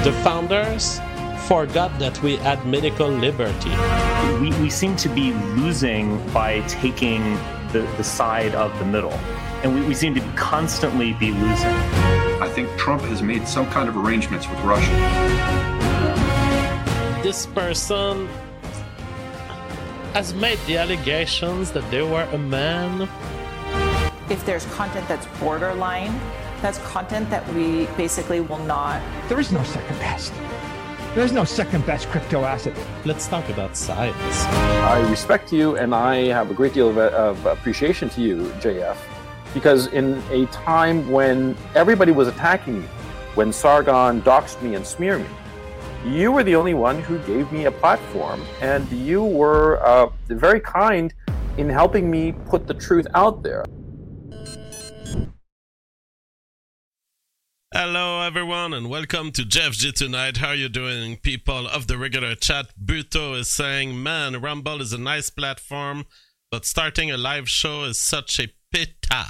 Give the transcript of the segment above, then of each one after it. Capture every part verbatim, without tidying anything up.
The founders forgot that we had medical liberty. We, we seem to be losing by taking the, the side of the middle. And we, we seem to constantly be losing. I think Trump has made some kind of arrangements with Russia. This person has made the allegations that they were a man. If there's content that's borderline, that's content that we basically will not. There is no second best. There's no second best crypto asset. Let's talk about science. I respect you, and I have a great deal of, of appreciation to you, J F, because in a time when everybody was attacking me, when Sargon doxed me and smeared me, you were the only one who gave me a platform, and you were uh, very kind in helping me put the truth out there. Hello everyone and welcome to Jeff G Tonight. How are you doing, people of the regular chat? Buto is saying, man, Rumble is a nice platform, but starting a live show is such a pita.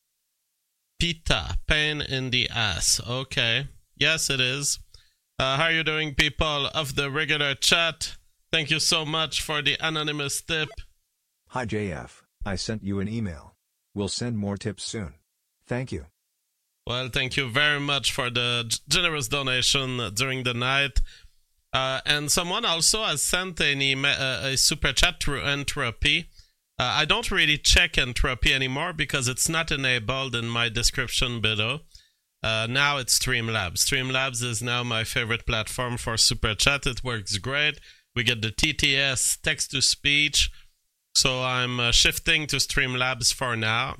Pita, pain in the ass. Okay, yes it is. Uh, how are you doing, people of the regular chat? Thank you so much for the anonymous tip. Hi J F, I sent you an email. We'll send more tips soon. Thank you. Well, thank you very much for the generous donation during the night. Uh, and someone also has sent an email, uh, a super chat through Entropy. Uh, I don't really check Entropy anymore because it's not enabled in my description below. Uh, now it's Streamlabs. Streamlabs is now my favorite platform for super chat. It works great. We get the T T S, text-to-speech. So I'm uh, shifting to Streamlabs for now.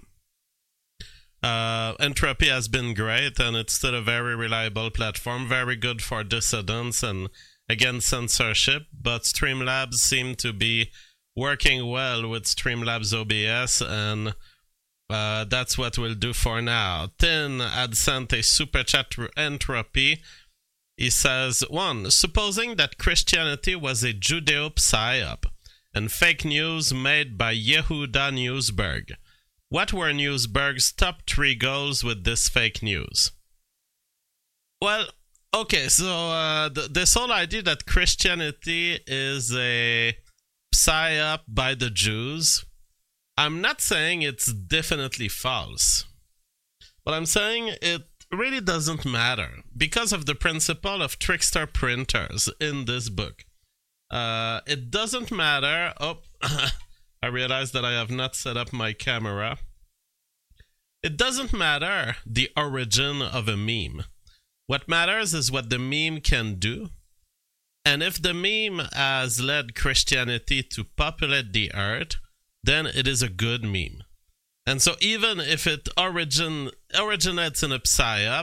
Uh, Entropy has been great, and it's still a very reliable platform, very good for dissidents and against censorship, but Streamlabs seem to be working well with Streamlabs O B S, and uh, that's what we'll do for now. Tin had sent a super chat through Entropy. He says, one, supposing that Christianity was a Judeo-psyop and fake news made by Yehuda Newsberg, what were Newsberg's top three goals with this fake news? Well, okay, so uh, th- this whole idea that Christianity is a psyop by the Jews, I'm not saying it's definitely false. But I'm saying it really doesn't matter because of the principle of trickster printers in this book. Uh, it doesn't matter... Oh... I realize that I have not set up my camera. It doesn't matter the origin of a meme. What matters is what the meme can do. And if the meme has led Christianity to populate the earth, then it is a good meme. And so even if it origin originates in a psyop,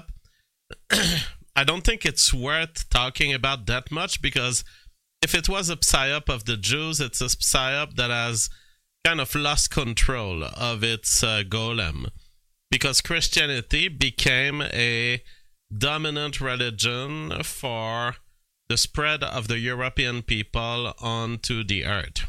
I don't think it's worth talking about that much, because if it was a psyop of the Jews, it's a psyop that has kind of lost control of its uh, golem, because Christianity became a dominant religion for the spread of the European people onto the earth.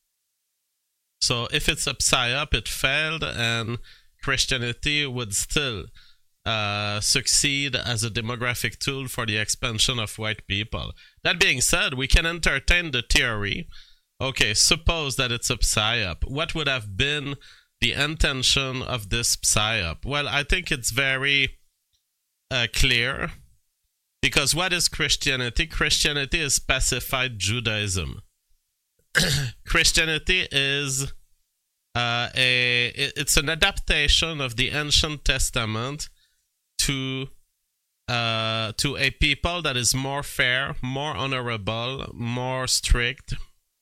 So if it's a psyop, it failed, and Christianity would still uh, succeed as a demographic tool for the expansion of white people. That being said, we can entertain the theory. Okay, suppose that it's a psyop. What would have been the intention of this psyop? Well, I think it's very uh, clear, because what is Christianity? Christianity is specified Judaism. Christianity is uh, a it's an adaptation of the Ancient Testament to uh, to a people that is more fair, more honorable, more strict.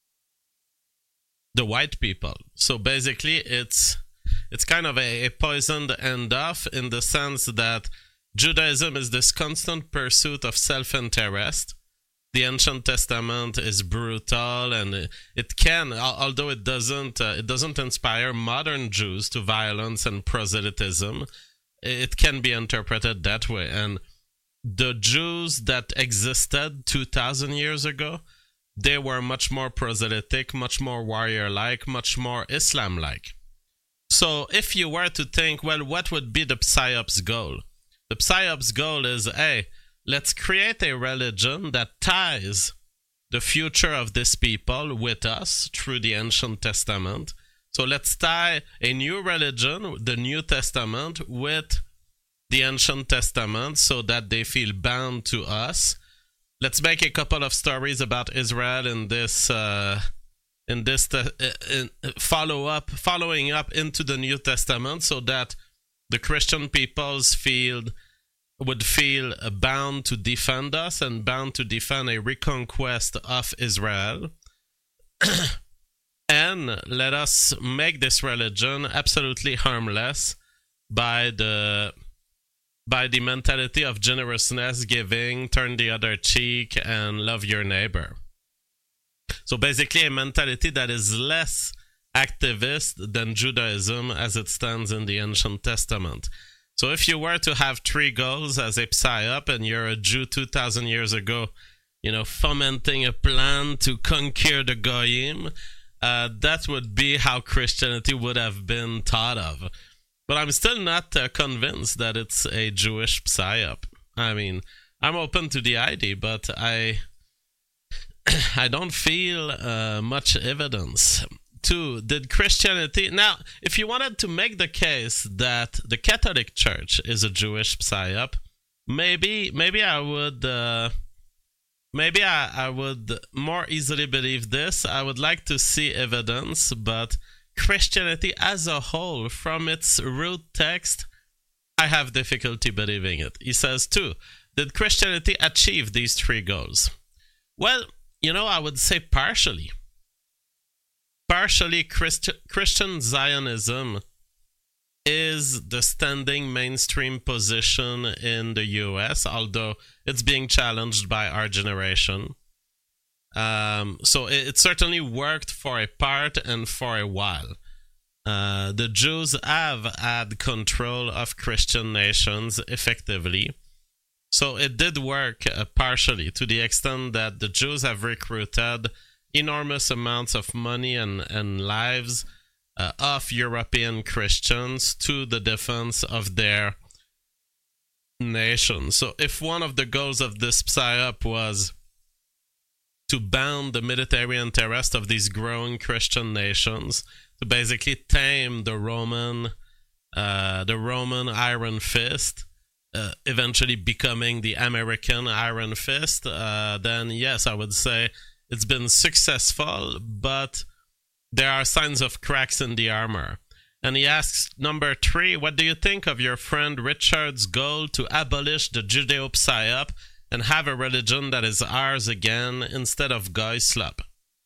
The white people. So basically it's it's kind of a, a poisoned end-off, in the sense that Judaism is this constant pursuit of self-interest. The Ancient Testament is brutal, and it can, although it doesn't uh, it doesn't inspire modern Jews to violence and proselytism, it can be interpreted that way. And the Jews that existed two thousand years ago, they were much more proselytic, much more warrior-like, much more Islam-like. So if you were to think, well, what would be the psyop's goal? The psyop's goal is, hey, let's create a religion that ties the future of this people with us through the Ancient Testament. So let's tie a new religion, the New Testament, with the Ancient Testament so that they feel bound to us. Let's make a couple of stories about Israel in this, uh, in this te- in follow up, following up into the New Testament, so that the Christian peoples feel would feel bound to defend us and bound to defend a reconquest of Israel. And let us make this religion absolutely harmless by the by the mentality of generousness, giving, turn the other cheek, and love your neighbor. So basically a mentality that is less activist than Judaism as it stands in the Ancient Testament. So if you were to have three goals as a psyop and you're a Jew two thousand years ago, you know, fomenting a plan to conquer the Goyim, uh, that would be how Christianity would have been thought of. But I'm still not uh, convinced that it's a Jewish psyop. I mean, I'm open to the idea, but I I don't feel uh, much evidence. Two, did Christianity... Now, if you wanted to make the case that the Catholic Church is a Jewish psyop, maybe maybe I would... Uh, maybe I, I would more easily believe this. I would like to see evidence, but Christianity as a whole, from its root text, I have difficulty believing it. He says, too, did Christianity achieve these three goals? Well, you know, I would say partially. Partially, Christ- Christian Zionism is the standing mainstream position in the U S, although it's being challenged by our generation. Um, so it, it certainly worked for a part and for a while. Uh, the Jews have had control of Christian nations effectively. So it did work uh, partially, to the extent that the Jews have recruited enormous amounts of money and, and lives uh, of European Christians to the defense of their nation. So if one of the goals of this psyop was to bound the military interest of these growing Christian nations, to basically tame the Roman, uh, the Roman Iron Fist, uh, eventually becoming the American Iron Fist, uh, then yes, I would say it's been successful, but there are signs of cracks in the armor. And he asks, number three, what do you think of your friend Richard's goal to abolish the Judeo-Psyop and have a religion that is ours again instead of Goy slop?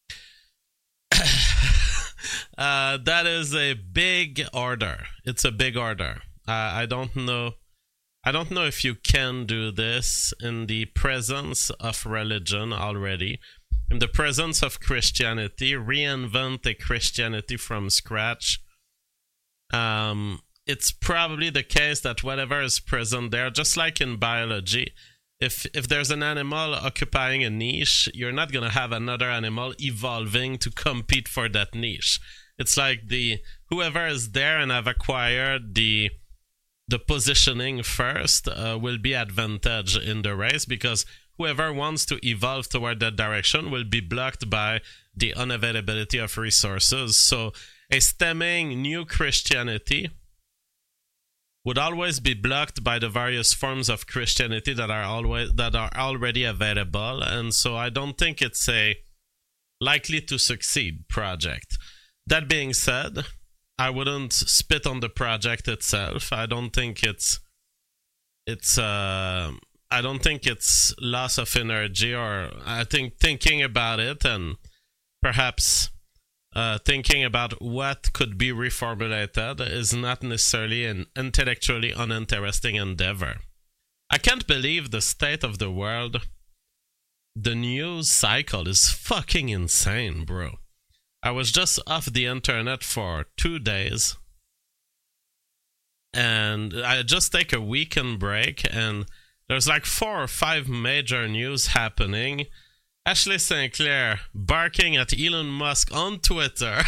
uh, that is a big order. It's a big order. Uh, I don't know. I don't know if you can do this in the presence of religion already. In the presence of Christianity, reinvent a Christianity from scratch. Um, it's probably the case that whatever is present there, just like in biology, if if there's an animal occupying a niche, you're not going to have another animal evolving to compete for that niche. It's like the whoever is there and have acquired the the positioning first uh, will be advantaged in the race, because whoever wants to evolve toward that direction will be blocked by the unavailability of resources. So a stemming new Christianity would always be blocked by the various forms of Christianity that are always that are already available, and so I don't think it's a likely to succeed project. That being said, I wouldn't spit on the project itself. I don't think it's it's uh I don't think it's loss of energy, or I think thinking about it and perhaps uh, thinking about what could be reformulated is not necessarily an intellectually uninteresting endeavor. I can't believe the state of the world. The news cycle is fucking insane, bro. I was just off the internet for two days and I just take a weekend break, and there's like four or five major news happening. Ashley Saint Clair barking at Elon Musk on Twitter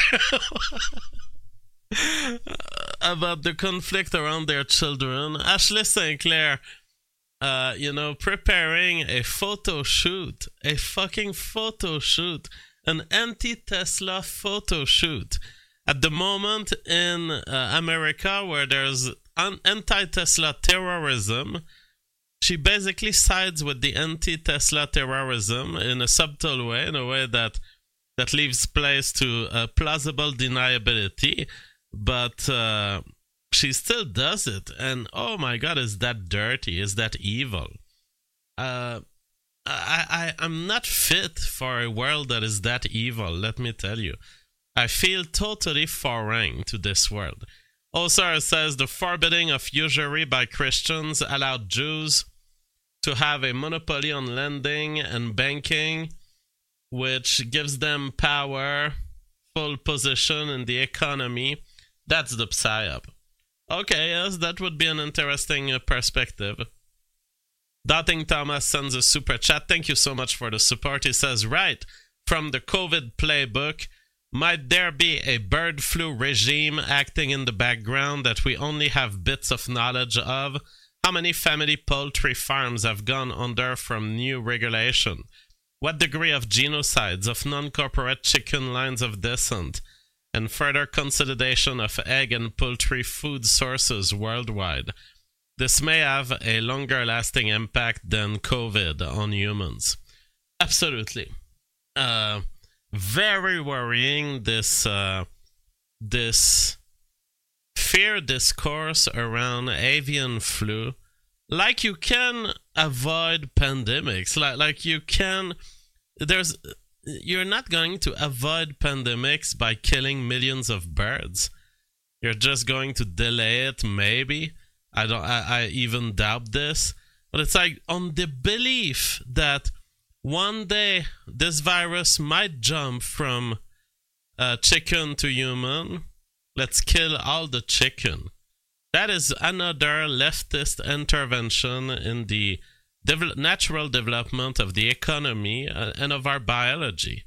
about the conflict around their children. Ashley Saint Clair uh, you know, preparing a photo shoot, a fucking photo shoot, an anti-Tesla photo shoot. At the moment in uh, America where there's an anti-Tesla terrorism, she basically sides with the anti-Tesla terrorism in a subtle way, in a way that that leaves place to uh, plausible deniability, but uh, she still does it. And oh my god, is that dirty? Is that evil? Uh, I, I, I'm not fit for a world that is that evil, let me tell you. I feel totally foreign to this world. Osar says the forbidding of usury by Christians allowed Jews to have a monopoly on lending and banking, which gives them power, full position in the economy. That's the psyop. Okay, yes, that would be an interesting uh, perspective. Dotting Thomas sends a super chat. Thank you so much for the support. He says, right, from the COVID playbook, might there be a bird flu regime acting in the background that we only have bits of knowledge of? How many family poultry farms have gone under from new regulation? What degree of genocides of non-corporate chicken lines of descent and further consolidation of egg and poultry food sources worldwide? This may have a longer-lasting impact than COVID on humans. Absolutely. Uh, very worrying, this uh, this fear discourse around avian flu. Like you can avoid pandemics, like like you can. There's you're not going to avoid pandemics by killing millions of birds. You're just going to delay it, maybe. I don't. I, I even doubt this. But it's like on the belief that one day this virus might jump from uh, chicken to human. Let's kill all the chicken. That is another leftist intervention in the dev- natural development of the economy uh, and of our biology.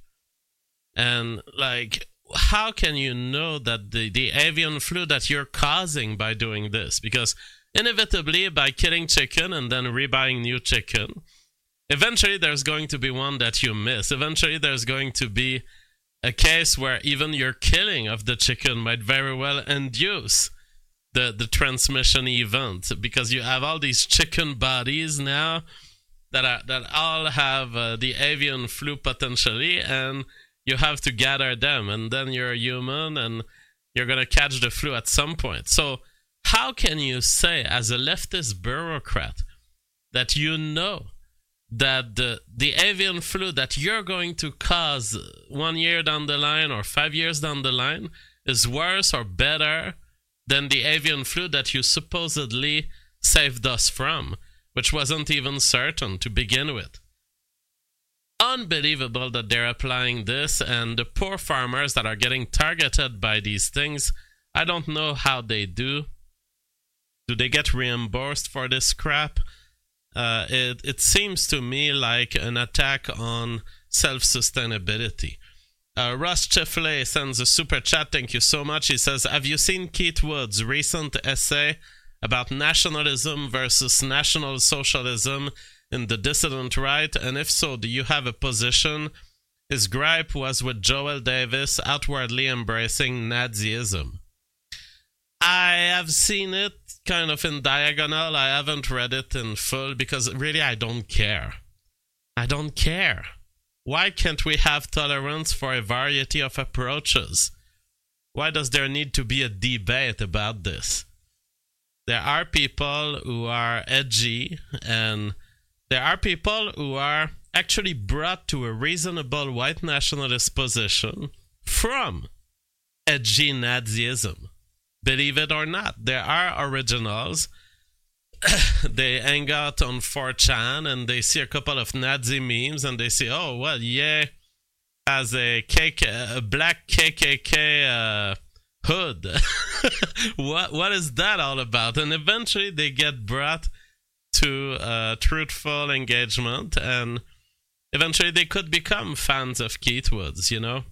And, like, how can you know that the, the avian flu that you're causing by doing this? Because inevitably, by killing chicken and then rebuying new chicken, eventually there's going to be one that you miss. Eventually there's going to be a case where even your killing of the chicken might very well induce the, the transmission event, because you have all these chicken bodies now that are that all have uh, the avian flu potentially, and you have to gather them, and then you're a human and you're going to catch the flu at some point. So how can you say as a leftist bureaucrat that you know that the, the avian flu that you're going to cause one year down the line or five years down the line is worse or better than the avian flu that you supposedly saved us from, which wasn't even certain to begin with? Unbelievable that they're applying this, and the poor farmers that are getting targeted by these things, I don't know how they do. Do they get reimbursed for this crap? Uh, it, it seems to me like an attack on self-sustainability. Uh, Ross Chifley sends a super chat. Thank you so much. He says, have you seen Keith Wood's recent essay about nationalism versus national socialism in the dissident right? And if so, do you have a position? His gripe was with Joel Davis outwardly embracing Nazism. I have seen it kind of in diagonal. I haven't read it in full because really I don't care. I don't care. Why can't we have tolerance for a variety of approaches? Why does there need to be a debate about this? There are people who are edgy, and there are people who are actually brought to a reasonable white nationalist position from edgy Nazism. Believe it or not, there are originals. They hang out on four chan and they see a couple of Nazi memes and they say, oh, well, yeah, as a, K K, a black K K K uh, hood. what What is that all about? And eventually they get brought to uh, truthful engagement, and eventually they could become fans of Keith Woods, you know?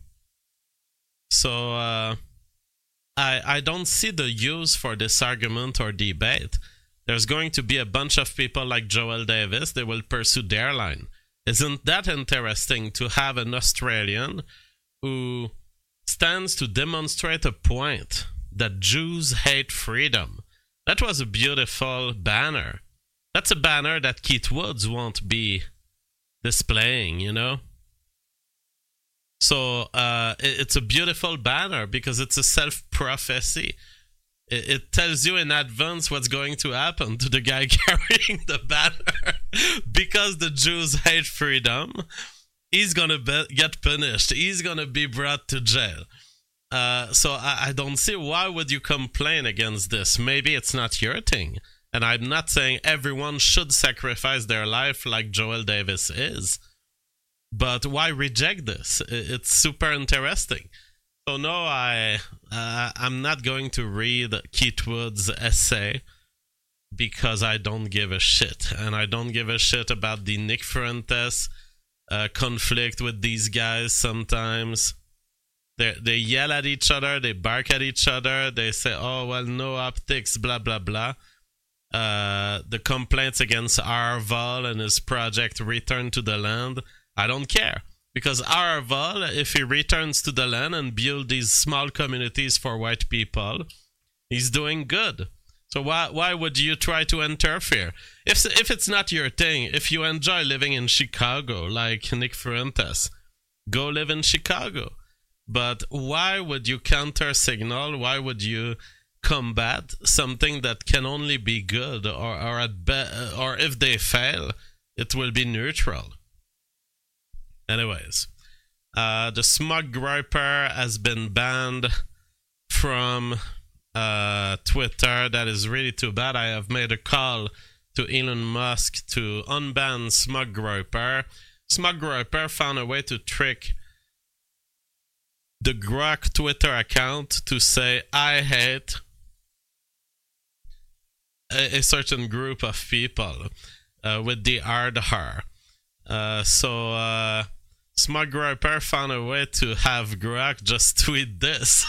So, uh, I, I don't see the use for this argument or debate. there's going to be a bunch of people like Joel Davis. They will pursue their line. Isn't that interesting to have an Australian who stands to demonstrate a point that Jews hate freedom? That was a beautiful banner. That's a banner that Keith Woods won't be displaying, you know? So uh, it's a beautiful banner because it's a self-prophecy. It, it tells you in advance what's going to happen to the guy carrying the banner. Because the Jews hate freedom, he's going to be- get punished. He's going to be brought to jail. Uh, so I, I don't see why would you complain against this. Maybe it's not your thing. And I'm not saying everyone should sacrifice their life like Joel Davis is. But why reject this? It's super interesting. So no, I, uh, I'm not going to read Keith Wood's essay because I don't give a shit. And I don't give a shit about the Nick Fuentes uh, conflict with these guys sometimes. They they yell at each other, they bark at each other, they say, oh, well, no optics, blah, blah, blah. Uh, the complaints against Arval and his project Return to the Land, I don't care. Because Arval, if he returns to the land and build these small communities for white people, he's doing good. So why why would you try to interfere? If if it's not your thing, if you enjoy living in Chicago like Nick Fuentes, go live in Chicago. But why would you counter-signal? Why would you combat something that can only be good, or or at be- or if they fail, it will be neutral? Anyways, uh, the Smug Griper has been banned from uh, Twitter. That is really too bad. I have made a call to Elon Musk to unban Smug Griper. Smug Griper found a way to trick the Grok Twitter account to say, I hate a, a certain group of people uh, with the hard R. Uh, so, uh, Smug Griper found a way to have Grok just tweet this.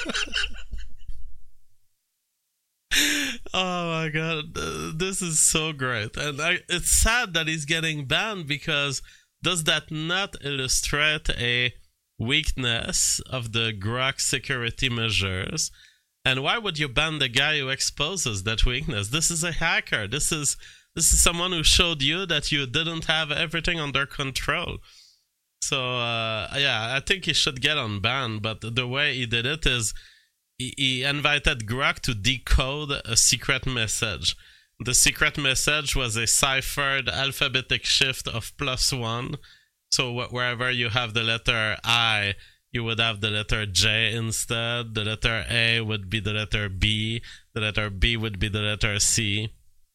Oh my god, this is so great. And I, it's sad that he's getting banned, because does that not illustrate a weakness of the Grok security measures? And why would you ban the guy who exposes that weakness? This is a hacker. This is this is someone who showed you that you didn't have everything under control. So uh, yeah, I think he should get unbanned. But the way he did it is he, he invited Grok to decode a secret message. The secret message was a ciphered alphabetic shift of plus one. So wh- wherever you have the letter I, you would have the letter J instead. The letter A would be the letter B. The letter B would be the letter C.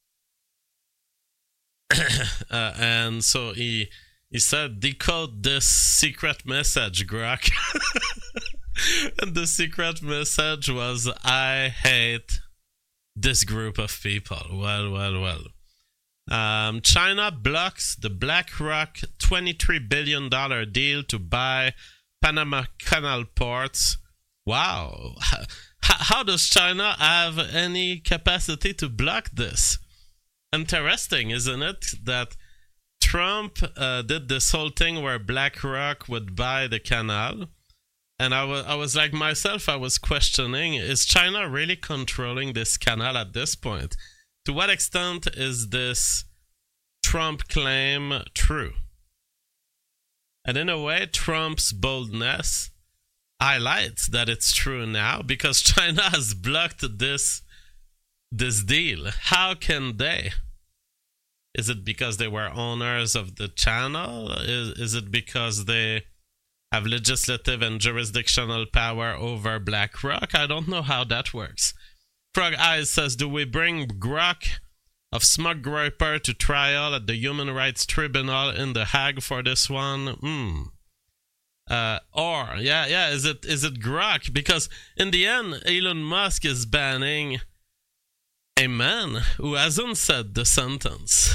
uh, and so he he said, decode this secret message, Grok. And the secret message was, I hate this group of people. Well, well, well. Um, China blocks the BlackRock twenty-three billion dollars deal to buy Panama Canal ports. Wow. How, how does China have any capacity to block this? Interesting, isn't it? That Trump uh, did this whole thing where BlackRock would buy the canal. And I was, I was like myself, I was questioning, is China really controlling this canal at this point? To what extent is this Trump claim true? And in a way, Trump's boldness highlights that it's true now, because China has blocked this, this deal. How can they? Is it because they were owners of the channel? Is, is it because they have legislative and jurisdictional power over BlackRock? I don't know how that works. Frog Eyes says, do we bring Grok of Smug Griper to trial at the Human Rights Tribunal in The Hague for this one? Hmm. Uh, or, yeah, yeah, is it is it Grok? Because in the end, Elon Musk is banning a man who hasn't said the sentence.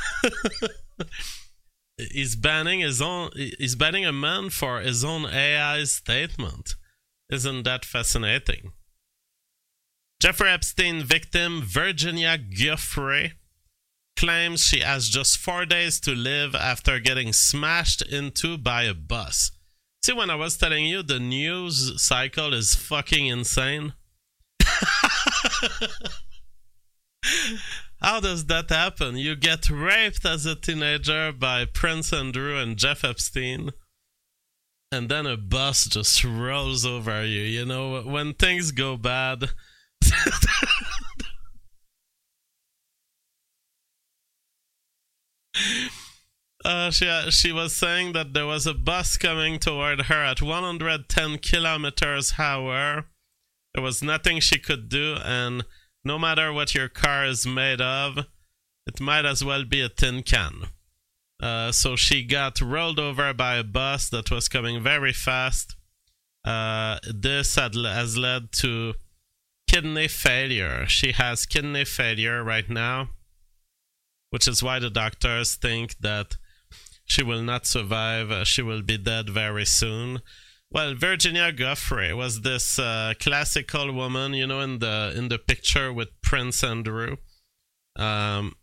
He's banning his own. He's banning a man for his own A I statement. Isn't that fascinating? Jeffrey Epstein victim Virginia Giuffre claims she has just four days to live after getting smashed into by a bus. See, when I was telling you the news cycle is fucking insane? How does that happen? You get raped as a teenager by Prince Andrew and Jeff Epstein, and then a bus just rolls over you. You know, when things go bad... uh, she, she was saying that there was a bus coming toward her at one hundred ten kilometers per hour. There was nothing she could do, and no matter what your car is made of, it might as well be a tin can. Uh, so she got rolled over by a bus that was coming very fast. Uh, this had, has led to kidney failure. She has kidney failure right now, which is why the doctors think that she will not survive. Uh, she will be dead very soon. Well, Virginia Giuffre was this uh, classical woman, you know, in the in the picture with Prince Andrew. Um,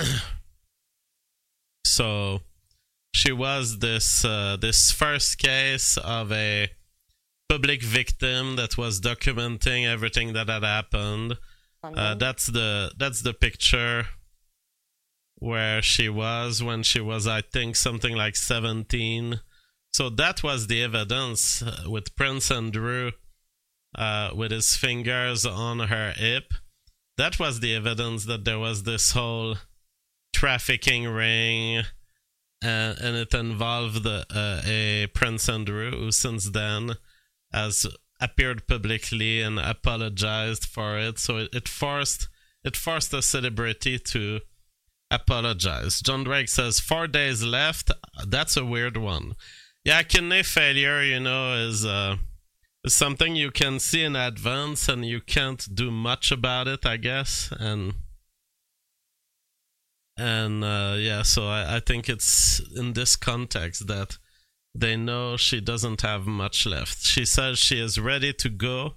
so she was this uh, this first case of a public victim that was documenting everything that had happened. Uh, that's the that's the picture where she was when she was, I think, something like seventeen. So that was the evidence uh, with Prince Andrew uh, with his fingers on her hip. That was the evidence that there was this whole trafficking ring, uh, and it involved uh, a Prince Andrew who since then has appeared publicly and apologized for it. So it, it forced it forced a celebrity to apologize. John Drake says, four days left. That's a weird one. Yeah, kidney failure, you know, is, uh, is something you can see in advance and you can't do much about it, I guess. And, and uh, yeah, so I, I think it's in this context that they know she doesn't have much left. She says she is ready to go,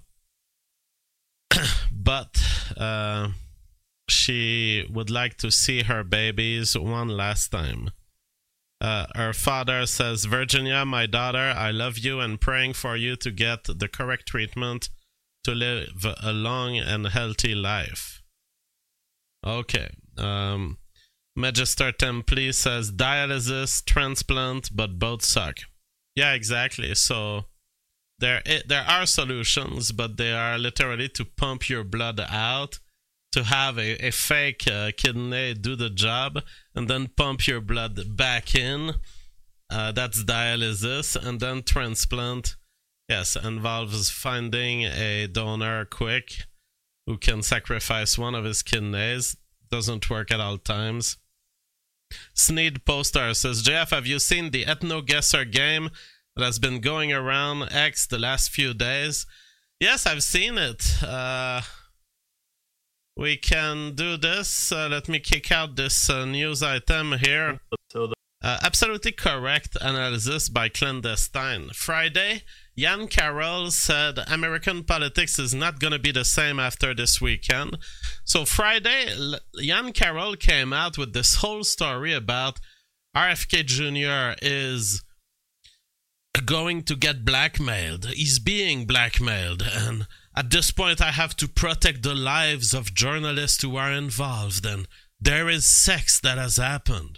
but uh, she would like to see her babies one last time. Uh, her father says, Virginia, my daughter, I love you and praying for you to get the correct treatment to live a long and healthy life. Okay. Um, Magister Templi says, dialysis, transplant, but both suck. Yeah, exactly. So there, there are solutions, but they are literally to pump your blood out, to have a, a fake uh, kidney do the job, and then pump your blood back in. Uh, that's dialysis. And then transplant, yes, involves finding a donor quick who can sacrifice one of his kidneys. Doesn't work at all times. Sneed Poster says, J F, have you seen the Ethno Guesser game that has been going around X the last few days? Yes, I've seen it. Uh... We can do this. Uh, let me kick out this uh, news item here. Uh, absolutely correct analysis by Clandestine. Friday, Jan Carroll said American politics is not going to be the same after this weekend. So Friday, L- Jan Carroll came out with this whole story about R F K Junior is going to get blackmailed. He's being blackmailed, and at this point, I have to protect the lives of journalists who are involved, and there is sex that has happened.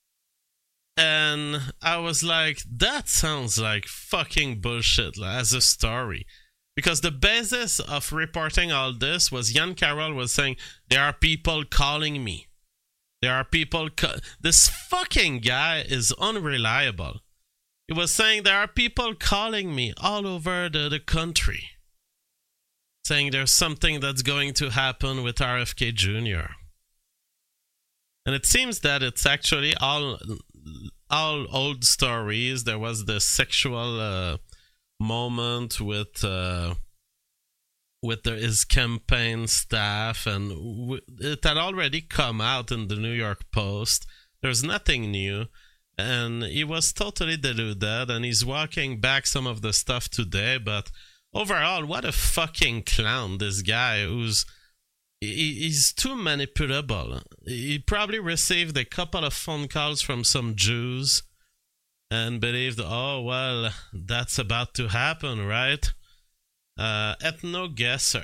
And I was like, that sounds like fucking bullshit as a story. Because the basis of reporting all this was Jan Carroll was saying, there are people calling me. There are people... Co- this fucking guy is unreliable. He was saying, there are people calling me all over the, the country, saying there's something that's going to happen with R F K Junior And it seems that it's actually all all old stories. There was the sexual uh, moment with uh, with the, his campaign staff, and w- it had already come out in the New York Post. There's nothing new, and he was totally deluded, and he's walking back some of the stuff today, but overall, what a fucking clown, this guy who's he, he's too manipulable. He probably received a couple of phone calls from some Jews and believed, oh, well, that's about to happen, right? Uh, ethno-guesser.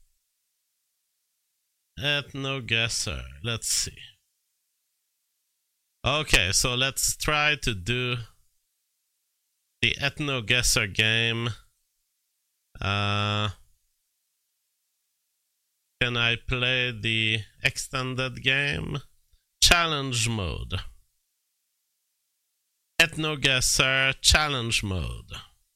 Ethno-guesser. Let's see. Okay, so let's try to do the ethno-guesser game. Uh, can I play the extended game? Challenge mode. Ethno-guesser challenge mode.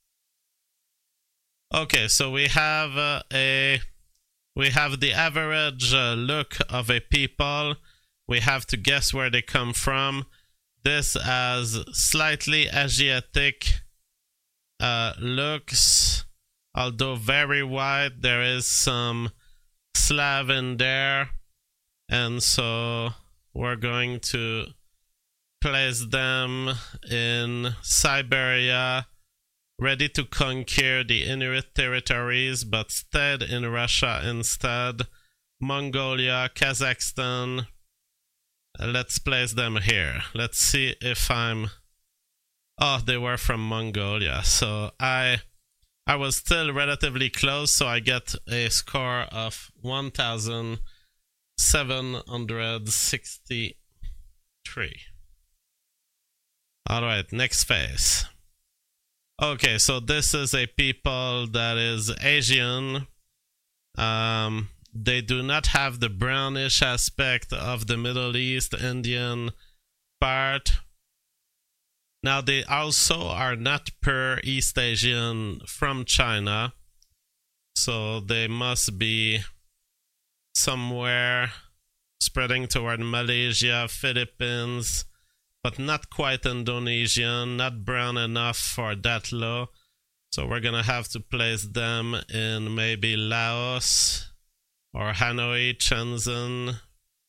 Okay, so we have uh, a we have the average uh, look of a people. We have to guess where they come from. This has slightly Asiatic uh, looks, although very white. There is some Slav in there, and so we're going to place them in Siberia, ready to conquer the Inuit territories, but stayed in Russia instead. Mongolia, Kazakhstan. Let's place them here. Let's see if I'm... Oh, they were from Mongolia. So I I was still relatively close, so I get a score of one thousand seven hundred sixty-three. Alright, next phase. Okay, so this is a people that is Asian. Um, they do not have the brownish aspect of the Middle East Indian part. Now, they also are not pure East Asian from China, so they must be somewhere spreading toward Malaysia, Philippines, but not quite Indonesian, not brown enough for that low. So we're gonna have to place them in maybe Laos or Hanoi, Shenzhen.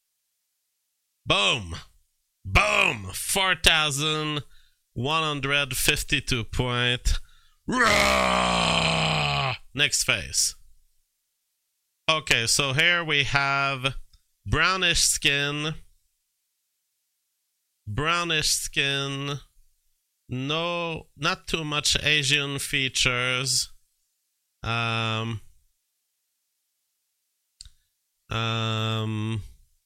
Boom! Boom! four thousand one hundred fifty-two point. Next phase. Okay, so here we have brownish skin. Brownish skin, no, not too much Asian features. Um, um,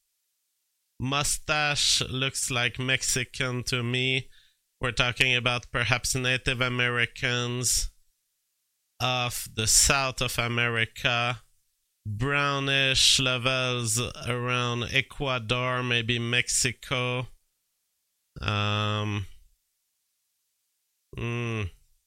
mustache looks like Mexican to me. We're talking about perhaps Native Americans of the South of America. Brownish levels around Ecuador, maybe Mexico. Um, mm,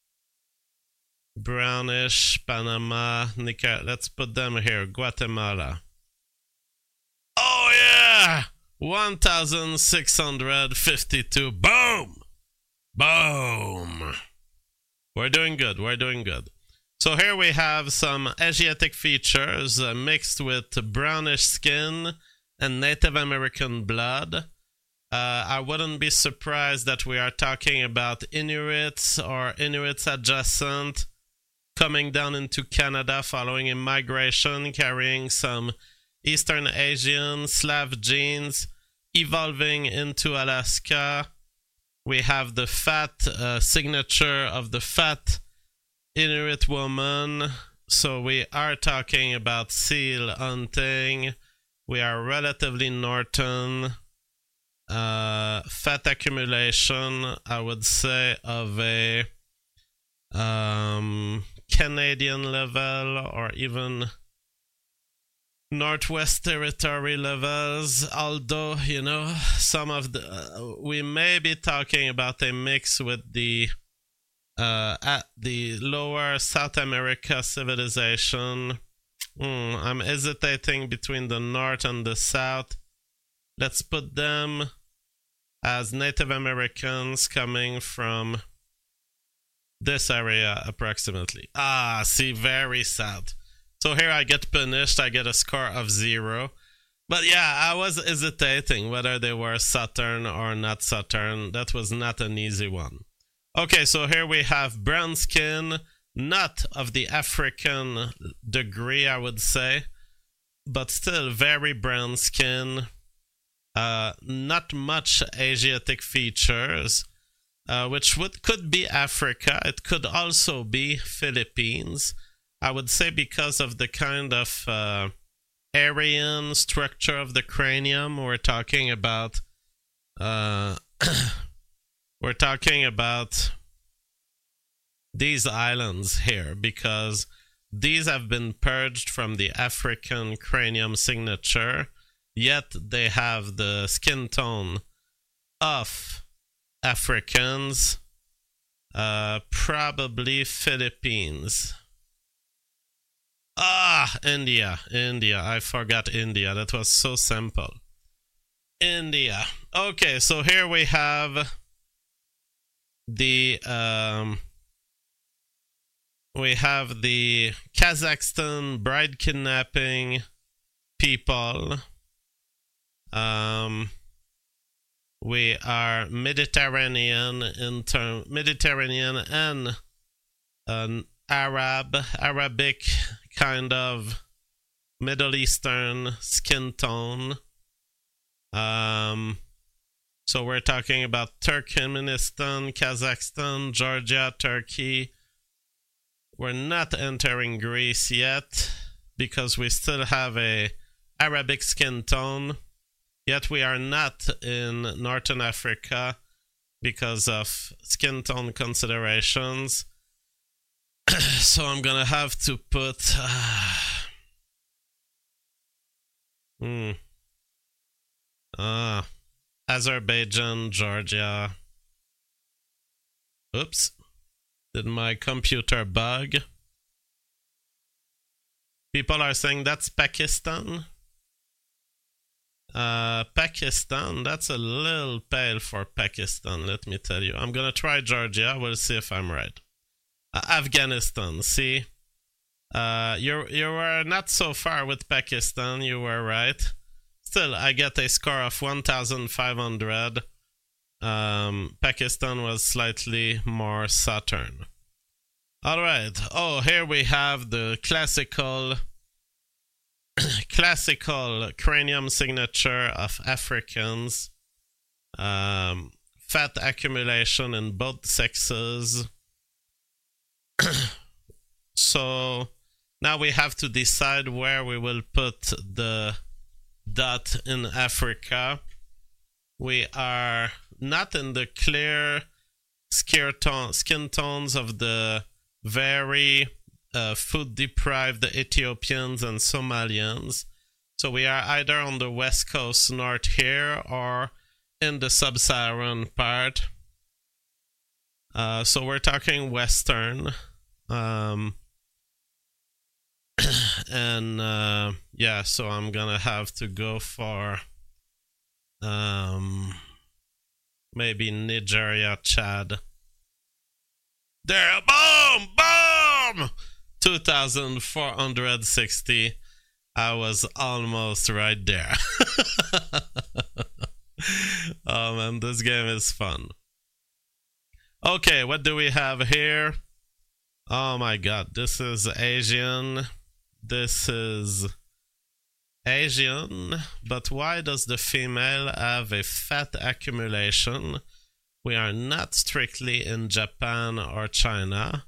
brownish, Panama, Nicaragua. Let's put them here. Guatemala. Oh yeah! one thousand six hundred fifty-two. Boom! Boom! We're doing good. We're doing good. So here we have some Asiatic features uh, mixed with brownish skin and Native American blood. Uh, I wouldn't be surprised that we are talking about Inuits or Inuits adjacent coming down into Canada following a migration, carrying some Eastern Asian Slav genes, evolving into Alaska. We have the fat uh, signature of the fat Inuit woman. So we are talking about seal hunting. We are relatively northern. Uh, fat accumulation, I would say, of a um, Canadian level or even Northwest Territory levels. Although, you know, some of the uh, we may be talking about a mix with the uh, at the lower South America civilization. Mm, I'm hesitating between the North and the South. Let's put them as Native Americans coming from this area approximately. Ah, see, very sad. So here I get punished. I get a score of zero. But yeah, I was hesitating whether they were Southern or not Southern. That was not an easy one. Okay, so here we have brown skin, not of the African degree, I would say, but still very brown skin, uh, not much Asiatic features, uh, which would could be Africa. It could also be Philippines. I would say because of the kind of uh, Aryan structure of the cranium, we're talking about. Uh, we're talking about these islands here because these have been purged from the African cranium signature, yet they have the skin tone of Africans, uh, probably Philippines. Ah, India, India. I forgot India. That was so simple. India. Okay, so here we have the um, we have the Kazakhstan bride kidnapping people. Um, we are Mediterranean in term Mediterranean and an Arab Arabic kind of Middle Eastern skin tone. Um, so we're talking about Turkmenistan, Kazakhstan, Georgia, Turkey. We're not entering Greece yet because we still have a Arabic skin tone. Yet we are not in Northern Africa because of skin tone considerations. So I'm gonna have to put. Uh, hmm. Ah, Azerbaijan, Georgia. Oops. Did my computer bug? People are saying that's Pakistan. Uh, Pakistan, that's a little pale for Pakistan, let me tell you. I'm gonna try Georgia, we'll see if I'm right. Uh, Afghanistan, see? Uh, you you were not so far with Pakistan, you were right. Still, I get a score of one thousand five hundred. Um, Pakistan was slightly more Southern. Alright, oh, here we have the classical classical cranium signature of Africans. Um, fat accumulation in both sexes. So, now we have to decide where we will put the dot in Africa. We are not in the clear skin tones of the very uh, food deprived Ethiopians and Somalians. So we are either on the west coast north here or in the sub-Saharan part. Uh, so we're talking western. Um, and uh, yeah, so I'm gonna have to go for um, maybe Nigeria, Chad. There, boom, boom! two thousand four hundred sixty. I was almost right there. Oh man, this game is fun. Okay, what do we have here? Oh my god, this is Asian. This is Asian. But why does the female have a fat accumulation? We are not strictly in Japan or China.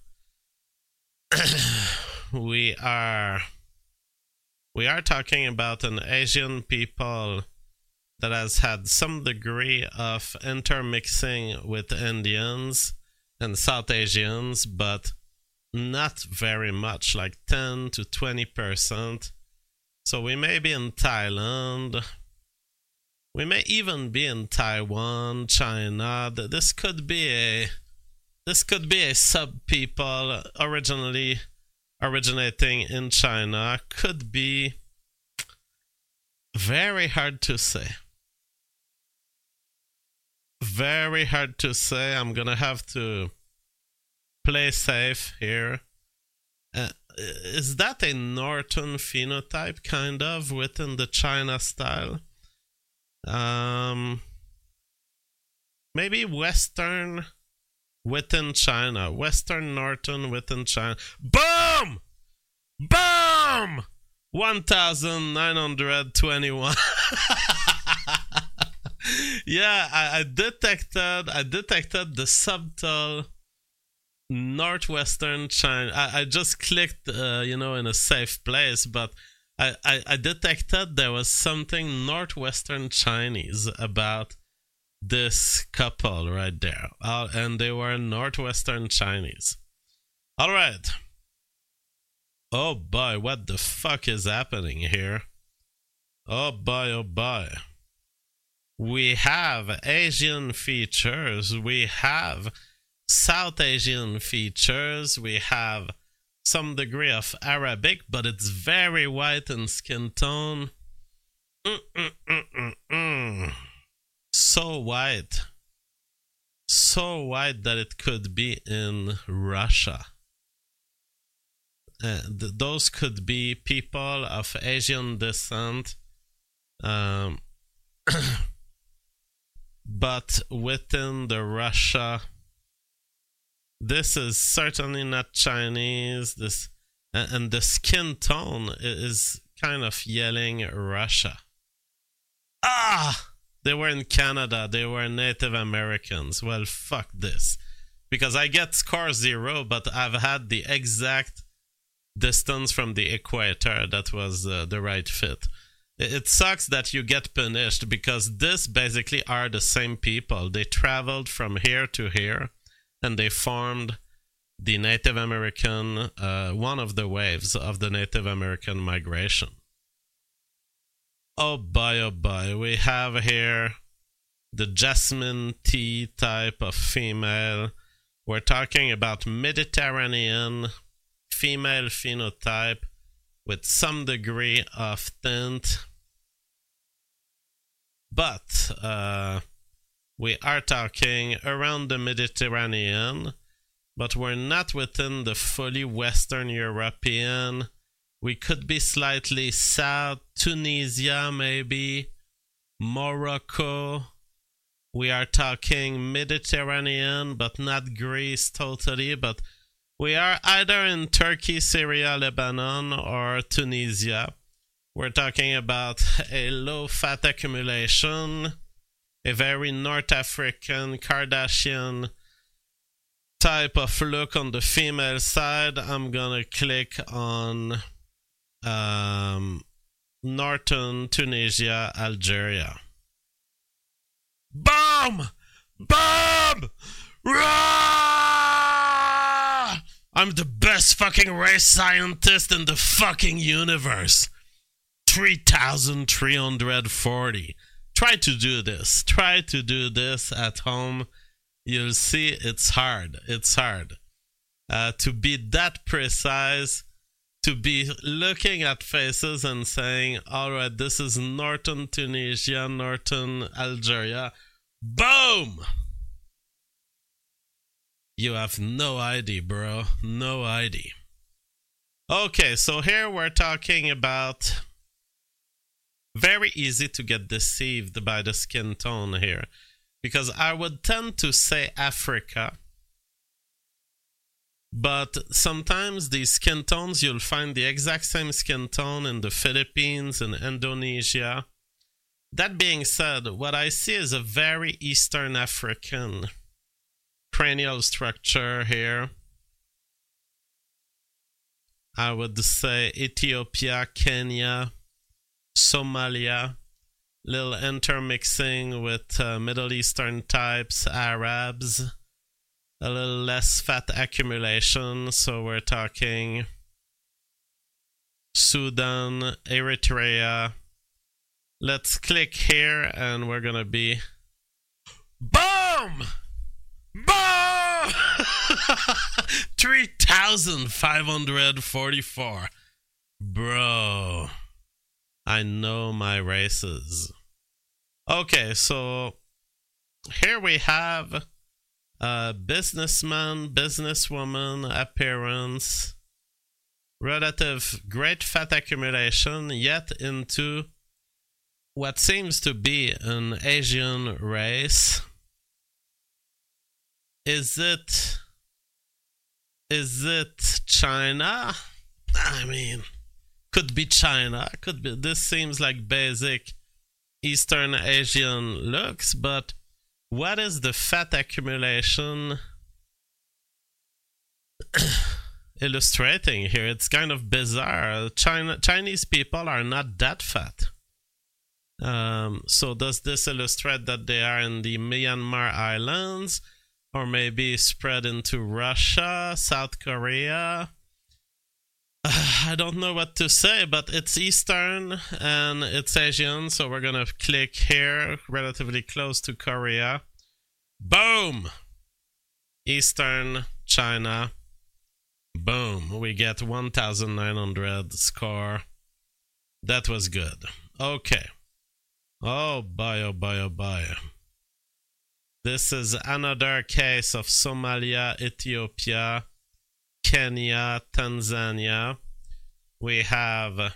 we are we are talking about an Asian people that has had some degree of intermixing with Indians and South Asians, but not very much, like ten to twenty percent. So we may be in Thailand. We may even be in Taiwan, China. This could be a this could be a sub-people originally originating in China. Could be very hard to say. Very hard to say. I'm gonna have to play safe here. Uh, is that a northern phenotype, kind of, within the China style? Um, maybe western, within China. Western Norton within China. Boom! Boom! one thousand nine hundred twenty-one. Yeah, I, I detected I detected the subtle northwestern China. I, I just clicked, uh, you know, in a safe place, but I, I, I detected there was something northwestern Chinese about this couple right there. Uh, and they were northwestern Chinese. All right. Oh boy, what the fuck is happening here? Oh boy, oh boy. We have Asian features. We have South Asian features. We have some degree of Arabic, but it's very white in skin tone. Mm-mm-mm-mm-mm. So white. So white that it could be in Russia. Uh, th- those could be people of Asian descent. Um... But within the Russia, this is certainly not Chinese. This and the skin tone is kind of yelling Russia. Ah, they were in Canada. They were Native Americans. Well, fuck this, because I get score zero, but I've had the exact distance from the equator that was uh, the right fit. It sucks that you get punished because this basically are the same people. They traveled from here to here and they formed the Native American, uh, one of the waves of the Native American migration. Oh boy, oh boy. We have here the jasmine tea type of female. We're talking about Mediterranean female phenotype with some degree of tint. But uh, we are talking around the Mediterranean, but we're not within the fully Western European. We could be slightly south, Tunisia maybe, Morocco. We are talking Mediterranean, but not Greece totally, but we are either in Turkey, Syria, Lebanon, or Tunisia. We're talking about a low fat accumulation, a very North African, Kardashian type of look on the female side. I'm gonna click on um, Northern Tunisia, Algeria. Boom! Boom! Rah! I'm the best fucking race scientist in the fucking universe. three thousand three hundred forty. Try to do this. Try to do this at home. You'll see it's hard. It's hard. Uh, to be that precise, to be looking at faces and saying, all right, this is Northern Tunisia, Northern Algeria. Boom! You have no idea, bro. No idea. Okay, so here we're talking about very easy to get deceived by the skin tone here, because I would tend to say Africa, but sometimes these skin tones, you'll find the exact same skin tone in the Philippines and Indonesia. That being said, what I see is a very Eastern African cranial structure here. I would say Ethiopia, Kenya, Somalia, little intermixing with uh, Middle Eastern types, Arabs, a little less fat accumulation, so we're talking Sudan, Eritrea. Let's click here and we're gonna be boom! Boom! three thousand five hundred forty-four. Bro, I know my races. Okay, so here we have a businessman, businesswoman appearance, relative great fat accumulation, yet into what seems to be an Asian race. is it is it China? I mean, could be China. Could be. This seems like basic Eastern Asian looks, but what is the fat accumulation illustrating here? It's kind of bizarre. China Chinese people are not that fat. Um, so does this illustrate that they are in the Myanmar Islands, or maybe spread into Russia, South Korea? I don't know what to say, but it's Eastern and it's Asian, so we're gonna click here, relatively close to Korea. Boom! Eastern China. Boom. We get one thousand nine hundred score. That was good. Okay. Oh boy, oh boy, oh boy. This is another case of Somalia, Ethiopia, Kenya, Tanzania. We have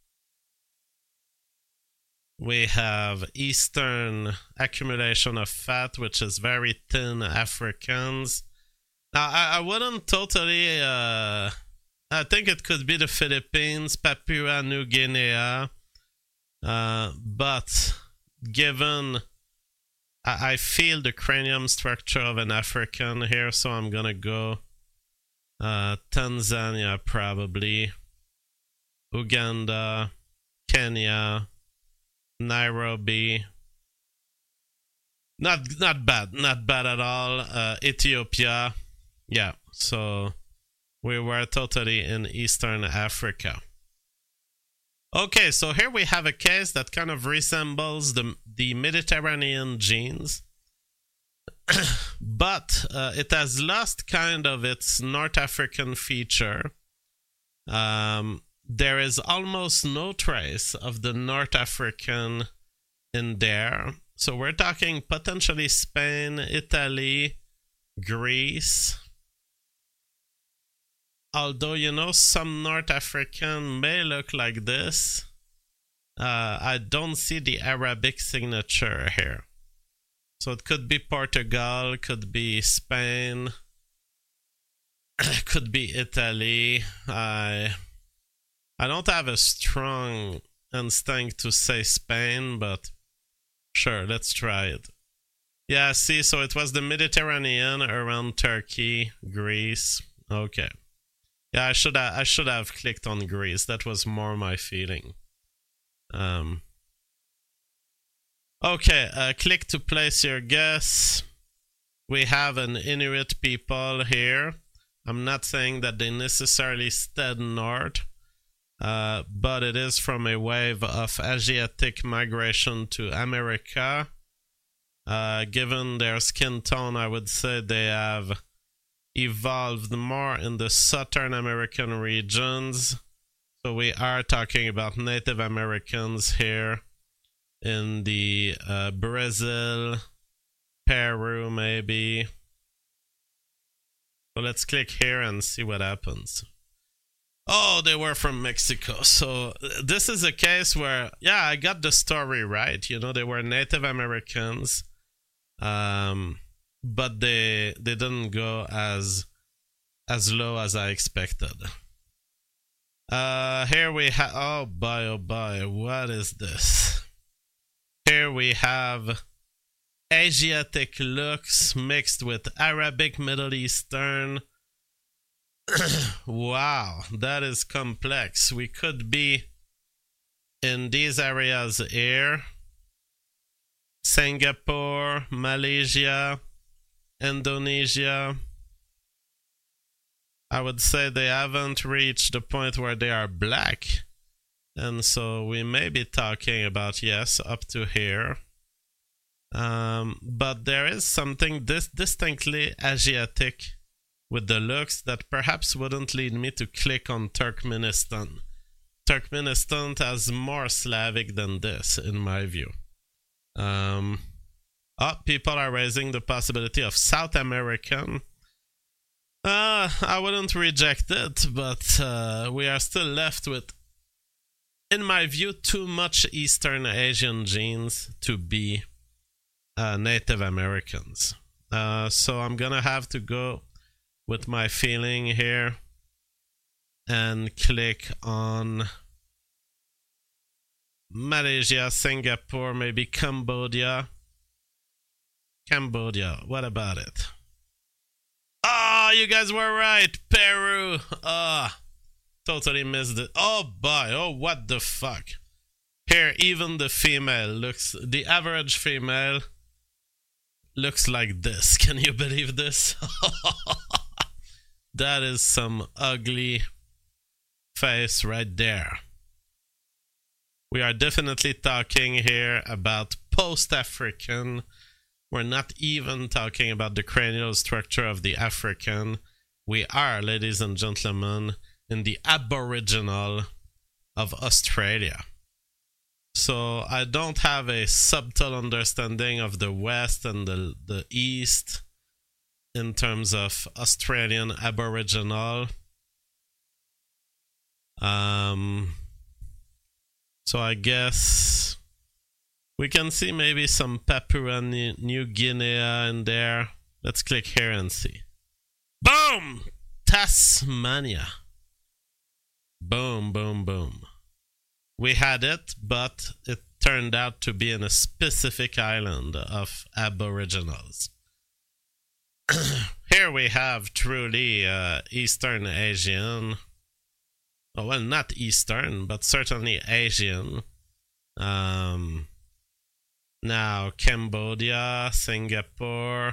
we have Eastern accumulation of fat, which is very thin Africans. Now, I, I wouldn't totally... Uh, I think it could be the Philippines, Papua New Guinea. Uh, but given... I, I feel the cranium structure of an African here, so I'm gonna go... Uh, Tanzania, probably. Uganda. Kenya. Nairobi. Not not bad. Not bad at all. Uh, Ethiopia. Yeah, so we were totally in Eastern Africa. Okay, so here we have a case that kind of resembles the, the Mediterranean genes. But uh, it has lost kind of its North African feature. Um, there is almost no trace of the North African in there. So we're talking potentially Spain, Italy, Greece. Although, you know, some North African may look like this. Uh, I don't see the Arabic signature here. So it could be Portugal, could be Spain, could be Italy. I I don't have a strong instinct to say Spain, but sure, let's try it. Yeah, see, so it was the Mediterranean around Turkey, Greece. Okay. Yeah, I should have, I should have clicked on Greece. That was more my feeling. Um. Okay, uh, click to place your guess. We have an Inuit people here. I'm not saying that they necessarily stayed north, uh, but it is from a wave of Asiatic migration to America. Uh, given their skin tone, I would say they have evolved more in the Southern American regions. So we are talking about Native Americans here in the uh, Brazil, Peru maybe. So let's click here and see what happens. Oh, they were from Mexico. So this is a case where, yeah, I got the story right. You know, they were Native Americans, um, but they they didn't go as as low as I expected. Uh, here we have, oh boy, oh boy, what is this? Here we have Asiatic looks mixed with Arabic Middle Eastern. Wow, that is complex. We could be in these areas here. Singapore, Malaysia, Indonesia. I would say they haven't reached the point where they are black. And so we may be talking about, yes, up to here. Um, but there is something dis- distinctly Asiatic with the looks that perhaps wouldn't lead me to click on Turkmenistan. Turkmenistan has more Slavic than this, in my view. Um, oh, people are raising the possibility of South American. Uh, I wouldn't reject it, but uh, we are still left with, in my view, too much Eastern Asian genes to be uh, Native Americans. Uh, so I'm gonna have to go with my feeling here and click on Malaysia, Singapore, maybe Cambodia. Cambodia, what about it? Ah, oh, you guys were right, Peru. Ah, oh, totally missed it. Oh boy, oh what the fuck. Here, even the female looks, the average female looks like this. Can you believe this? That is some ugly face right there. We are definitely talking here about post-African. We're not even talking about the cranial structure of the African. We are, ladies and gentlemen, in the Aboriginal of Australia. So I don't have a subtle understanding of the West and the, the East in terms of Australian Aboriginal. Um, so I guess we can see maybe some Papua New Guinea in there. Let's click here and see. Boom! Tasmania. Boom, boom, boom. We had it, but it turned out to be in a specific island of Aboriginals. Here we have truly uh, Eastern Asian. Oh, well, not Eastern, but certainly Asian. Um, now, Cambodia, Singapore.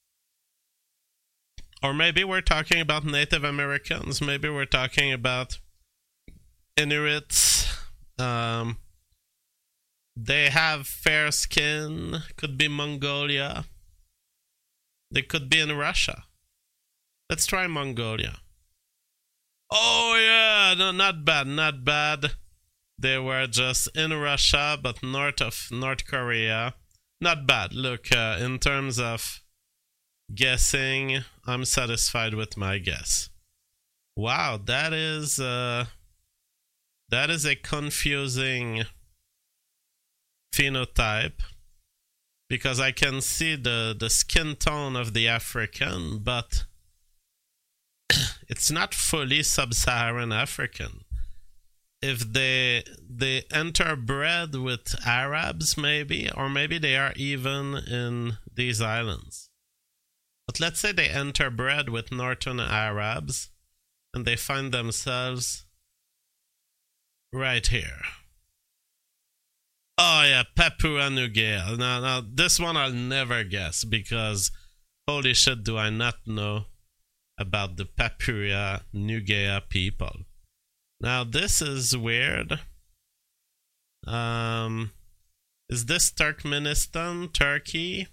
Or maybe we're talking about Native Americans. Maybe we're talking about Inuits. Um, they have fair skin. Could be Mongolia. They could be in Russia. Let's try Mongolia. Oh yeah, no, not bad, not bad. They were just in Russia, but north of North Korea. Not bad. Look, uh, in terms of guessing, I'm satisfied with my guess. Wow, that is uh, that is a confusing phenotype. Because I can see the, the skin tone of the African, but it's not fully sub-Saharan African. If they they interbred with Arabs, maybe, or maybe they are even in these islands. But let's say they interbred with Northern Arabs, and they find themselves right here. Oh yeah, Papua New Guinea. Now, now this one I'll never guess because holy shit, do I not know about the Papua New Guinea people. Now this is weird. Um, is this Turkmenistan, Turkey,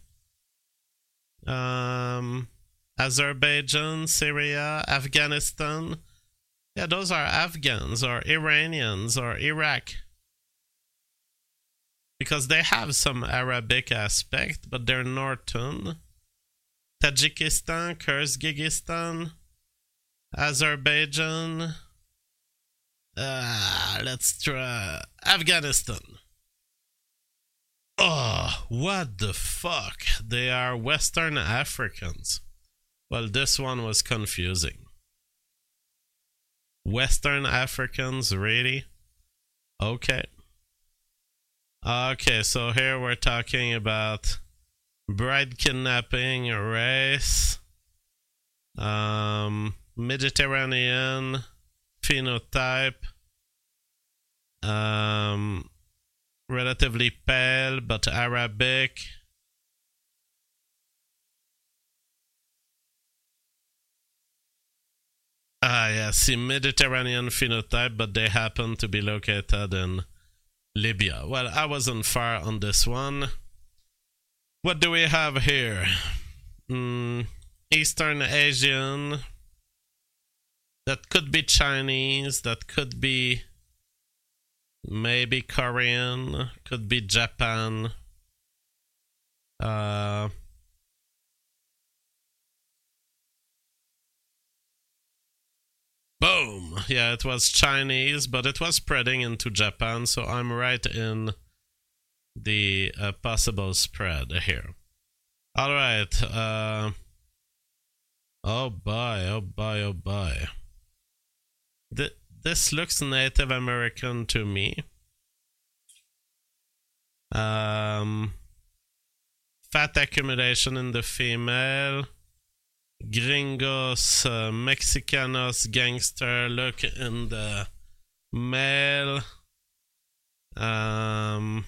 um, Azerbaijan, Syria, Afghanistan? Yeah, those are Afghans or Iranians or Iraq. Because they have some Arabic aspect, but they're northern. Tajikistan, Kyrgyzstan, Azerbaijan. Uh, let's try Afghanistan. Oh, what the fuck? They are Western Africans. Well, this one was confusing. Western Africans, really? Okay. Okay, so here we're talking about bride kidnapping, race, um, Mediterranean phenotype, um, relatively pale but Arabic. Ah, yeah, see, Mediterranean phenotype, but they happen to be located in Libya. Well, I wasn't far on this one. What do we have here? Mm, Eastern Asian. That could be Chinese. That could be maybe Korean. Could be Japan. Uh, Boom! Yeah, it was Chinese, but it was spreading into Japan, so I'm right in the uh, possible spread here. All right. Uh, oh boy, oh boy, oh boy. Th- this looks Native American to me. Um, fat accumulation in the female. Gringos, uh, Mexicanos, gangster look in the male. Um...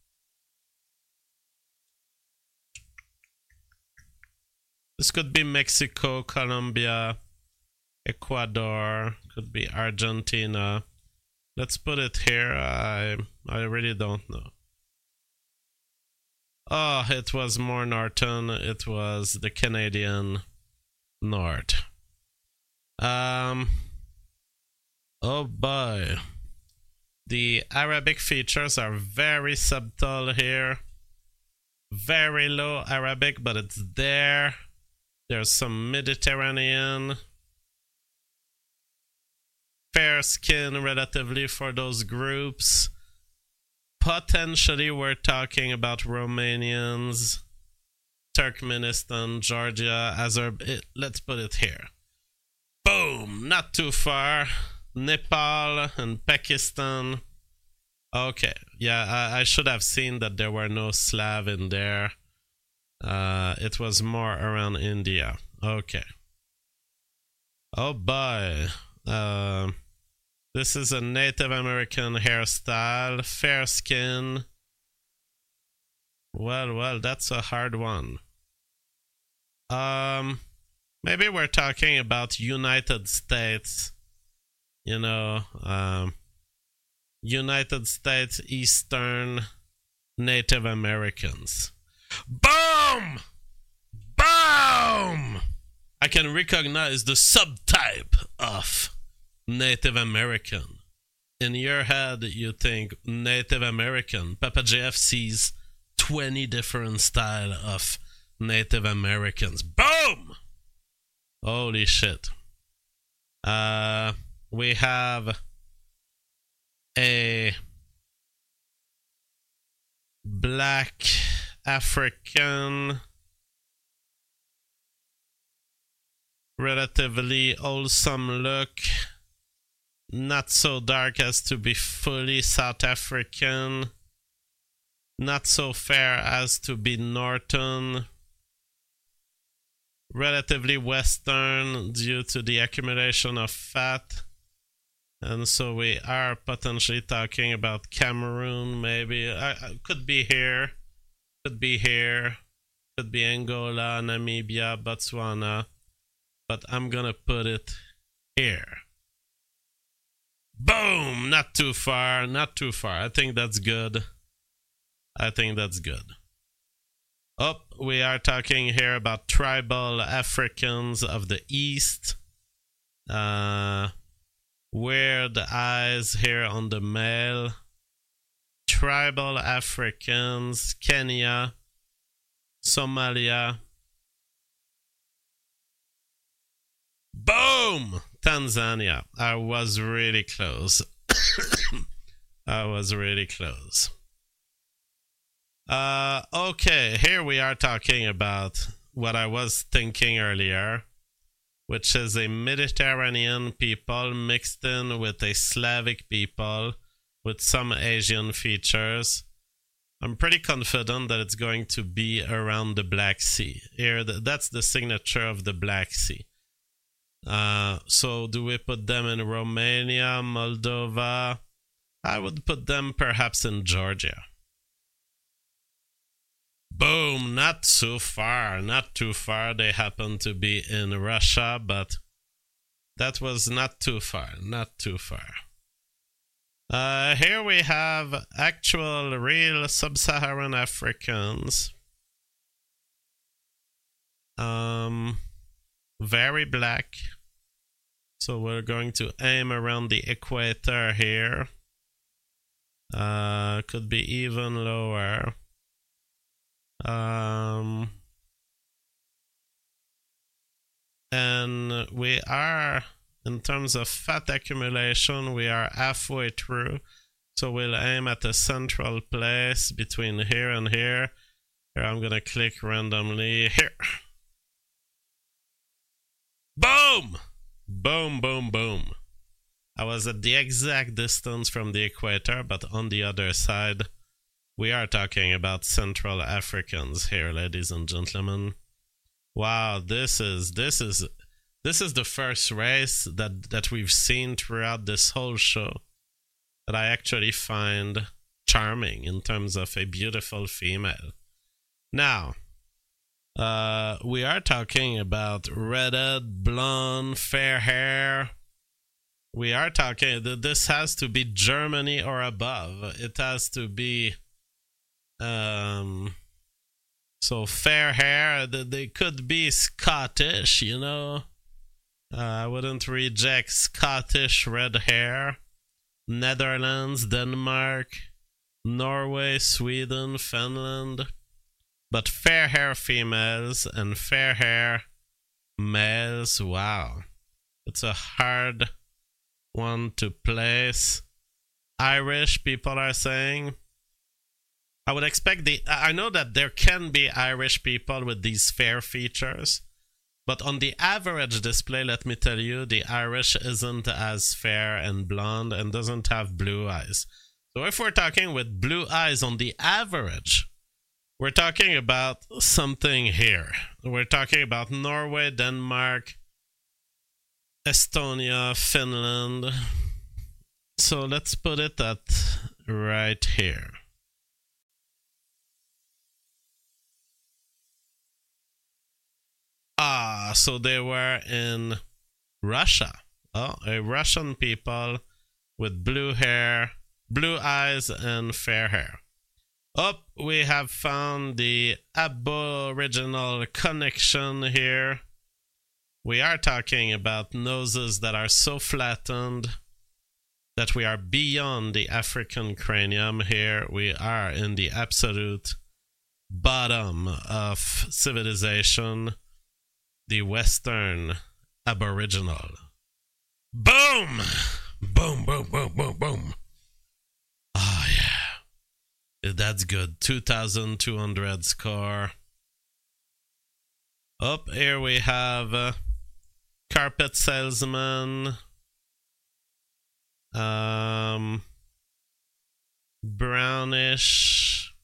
This could be Mexico, Colombia, Ecuador, could be Argentina. Let's put it here. I I really don't know. Oh, it was more Norton. It was the Canadian North. Um. Oh boy. The Arabic features are very subtle here. Very low Arabic, but it's there. There's some Mediterranean. Fair skin relatively for those groups. Potentially we're talking about Romanians, Turkmenistan, Georgia, Azerbaijan. Let's put it here. Boom! Not too far. Nepal and Pakistan. Okay, yeah, I, I should have seen that there were no Slav in there. Uh, it was more around India. Okay. Oh boy. Uh, this is a Native American hairstyle. Fair skin. Well, well, that's a hard one. Um, maybe we're talking about United States. You know, um, United States Eastern Native Americans. Boom! Boom! I can recognize the subtype of Native American. In your head, you think Native American. Papa J F sees twenty different styles of Native Americans. Boom! Holy shit. Uh, we have a black African, relatively wholesome look, not so dark as to be fully South African, not so fair as to be Northern, relatively Western due to the accumulation of fat. And so we are potentially talking about Cameroon, maybe. I, I could be here. Could be here. Could be Angola, Namibia, Botswana. But I'm gonna put it here. Boom! Not too far. Not too far. I think that's good. I think that's good. Oh, we are talking here about tribal Africans of the East. Uh... Weird eyes here on the male. Tribal Africans, Kenya, Somalia. Boom! Tanzania. I was really close. I was really close. Uh, okay, here we are talking about what I was thinking earlier, which is a Mediterranean people mixed in with a Slavic people with some Asian features. I'm pretty confident that it's going to be around the Black Sea. Here, that's the signature of the Black Sea. Uh, so do we put them in Romania, Moldova? I would put them perhaps in Georgia. Boom, not too far, not too far. They happen to be in Russia, but that was not too far, not too far. Uh, here we have actual, real sub-Saharan Africans. Um, very black. So we're going to aim around the equator here. Uh, could be even lower. Um, and we are, in terms of fat accumulation, we are halfway through. So we'll aim at a central place between here and here. Here, I'm gonna click randomly. Here. Boom! Boom, boom, boom. I was at the exact distance from the equator, but on the other side, we are talking about Central Africans here, ladies and gentlemen. Wow, this is this is this is the first race that that we've seen throughout this whole show that I actually find charming in terms of a beautiful female. Now, uh, we are talking about redhead, blonde, fair hair. We are talking that this has to be Germany or above. It has to be um so fair hair. They could be Scottish, you know. Uh, I wouldn't reject Scottish red hair. Netherlands, Denmark, Norway, Sweden, Finland. But fair hair females and fair hair males, wow. It's a hard one to place. Irish, people are saying. I would expect the... I know that there can be Irish people with these fair features, but on the average display, let me tell you, the Irish isn't as fair and blonde and doesn't have blue eyes. So if we're talking with blue eyes on the average, we're talking about something here. We're talking about Norway, Denmark, Estonia, Finland. So let's put it at right here. Ah, so they were in Russia. Oh, a Russian people with blue hair, blue eyes, and fair hair. Oh, we have found the aboriginal connection here. We are talking about noses that are so flattened that we are beyond the African cranium here. We are in the absolute bottom of civilization, the Western Aboriginal. Boom! Boom, boom, boom, boom, boom. Oh, yeah. That's good. two thousand two hundred score. Up here we have uh, carpet salesman. Um, brownish.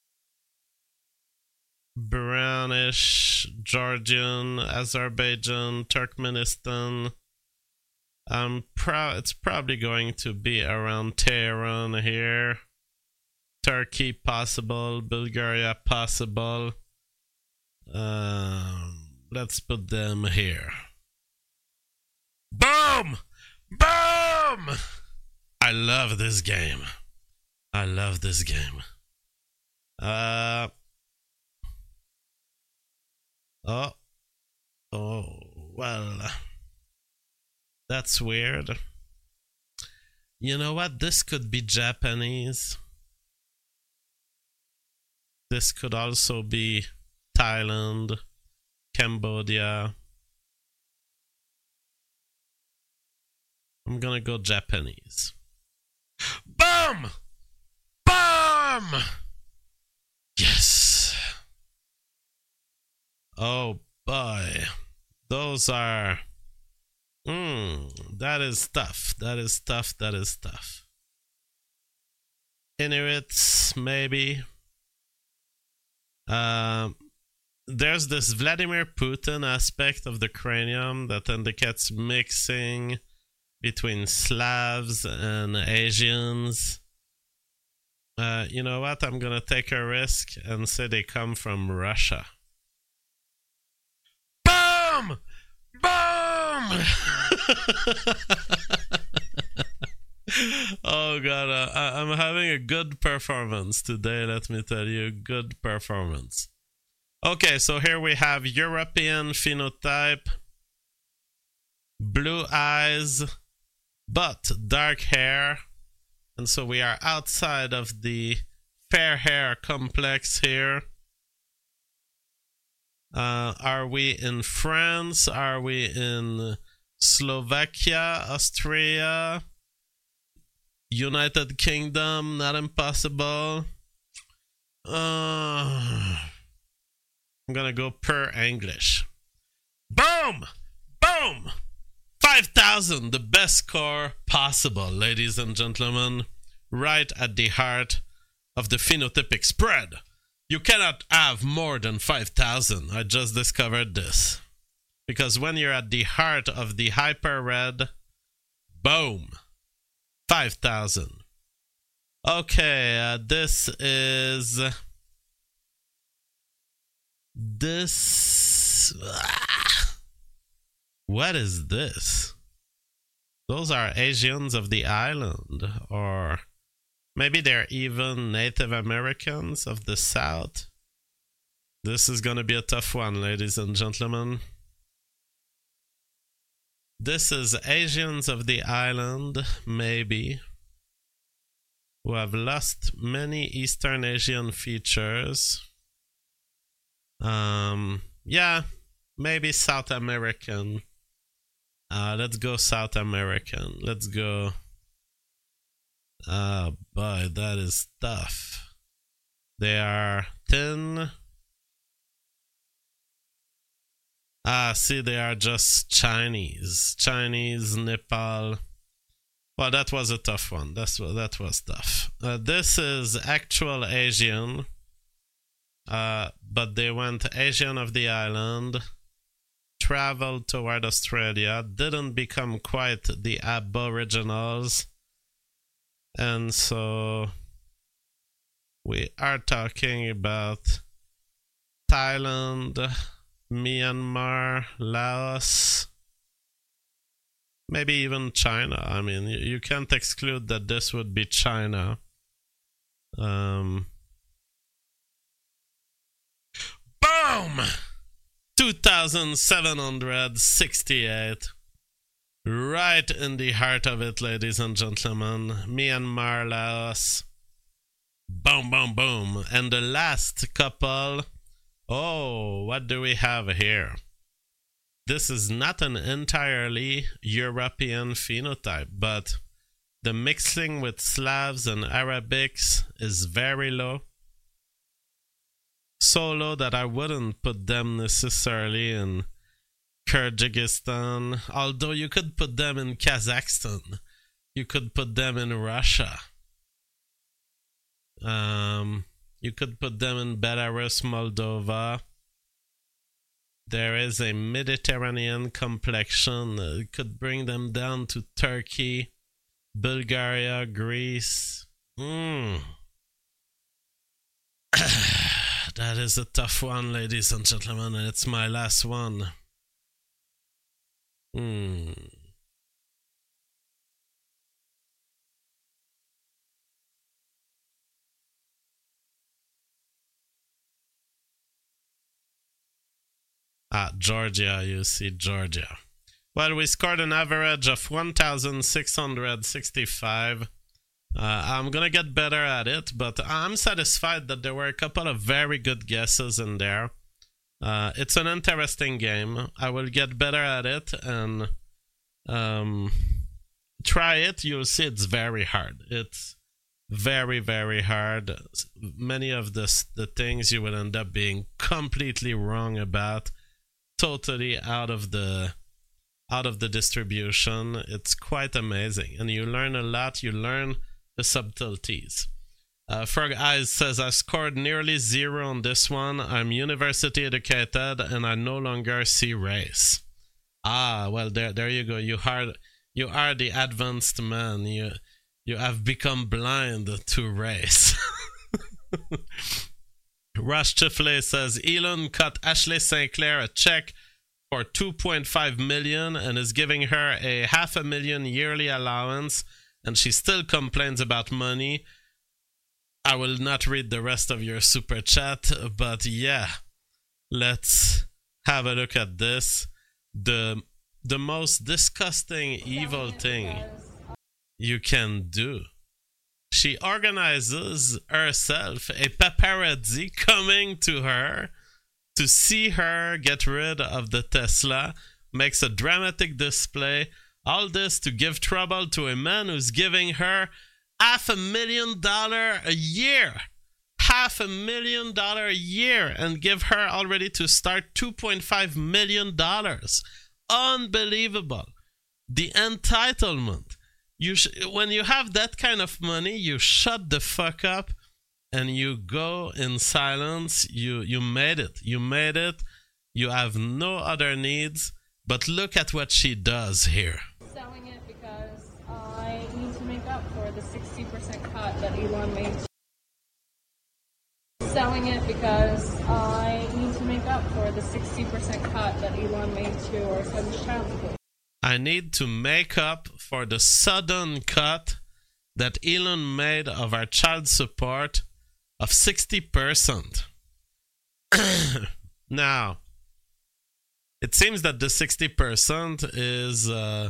Brownish, Georgian, Azerbaijan, Turkmenistan. Um, pro- it's probably going to be around Tehran here. Turkey possible, Bulgaria possible. Um, let's put them here. Boom! Boom! I love this game. I love this game. Uh... Oh, oh, well, that's weird. You know what? This could be Japanese. This could also be Thailand, Cambodia. I'm gonna go Japanese. Boom! Boom! Yes! Oh boy, those are, mm, that is tough, that is tough, that is tough. Inuits, maybe. Uh, there's this Vladimir Putin aspect of the cranium that indicates mixing between Slavs and Asians. Uh, you know what, I'm gonna take a risk and say they come from Russia. Boom! Boom! Oh god, uh, I, I'm having a good performance today, let me tell you. Good performance. Okay, so here we have European phenotype, blue eyes, but dark hair. And so we are outside of the fair hair complex here. Uh, are we in France? Are we in Slovakia, Austria, United Kingdom? Not impossible. Uh, I'm gonna go per English. Boom! Boom! five thousand, the best score possible, ladies and gentlemen. Right at the heart of the phenotypic spread. You cannot have more than five thousand. I just discovered this. Because when you're at the heart of the hyper red, boom, five thousand. Okay, uh, this is... This... Ah, what is this? Those are Asians of the island, or maybe they're even Native Americans of the South. This is going to be a tough one, ladies and gentlemen. This is Asians of the island, maybe, who have lost many Eastern Asian features. Um, yeah, maybe South American. Uh, let's go South American. Let's go. Ah, oh boy, that is tough. They are thin. Ah, see, they are just Chinese. Chinese, Nepal. Well, that was a tough one. That's that was tough. Uh, this is actual Asian. Uh, but they went Asian of the island, traveled toward Australia, didn't become quite the Aboriginals, and so we are talking about Thailand, Myanmar, Laos, maybe even China. I mean, you, you can't exclude that this would be China. Um... Boom! two thousand seven hundred sixty-eight. Right in the heart of it, ladies and gentlemen. Myanmar, Laos. Boom, boom, boom. And the last couple. Oh, what do we have here? This is not an entirely European phenotype, but the mixing with Slavs and Arabics is very low. So low that I wouldn't put them necessarily in Kyrgyzstan, although you could put them in Kazakhstan. You could put them in Russia. Um, you could put them in Belarus, Moldova. There is a Mediterranean complexion. It could bring them down to Turkey, Bulgaria, Greece. Hmm. That is a tough one, ladies and gentlemen, and it's my last one. Hmm. Ah, Georgia, you see, Georgia. Well, we scored an average of one thousand six hundred sixty-five. Uh, I'm gonna get better at it, but I'm satisfied that there were a couple of very good guesses in there. Uh, it's an interesting game. I will get better at it and um, try it. You'll see it's very hard. It's very, very hard. Many of the, the things you will end up being completely wrong about, totally out of the out of the distribution. It's quite amazing, and you learn a lot. You learn the subtleties. Uh, Frog Eyes says, I scored nearly zero on this one. I'm university educated and I no longer see race. Ah, well, there there you go. You are, you are the advanced man. You, you have become blind to race. Rush Chifley says, Elon cut Ashley Saint Clair a check for two point five million dollars and is giving her a half a million yearly allowance, and she still complains about money. I will not read the rest of your super chat, but yeah, let's have a look at this. The, the most disgusting, evil thing you can do. She organizes herself a paparazzi coming to her to see her get rid of the Tesla, makes a dramatic display. All this to give trouble to a man who's giving her half a million dollar a year. half a million dollar a year and give her already to start two point five million dollars. Unbelievable. The entitlement. You sh- when you have that kind of money, you shut the fuck up and you go in silence. You you made it. You made it. You have no other needs. But look at what she does here. Selling it because I need to make up for the sixty percent cut that Elon made. Selling it because I need to make up for the sixty percent cut that Elon made to our son's child support. I need to make up for the sudden cut that Elon made of our child support of sixty percent. Now, it seems that the sixty percent is uh,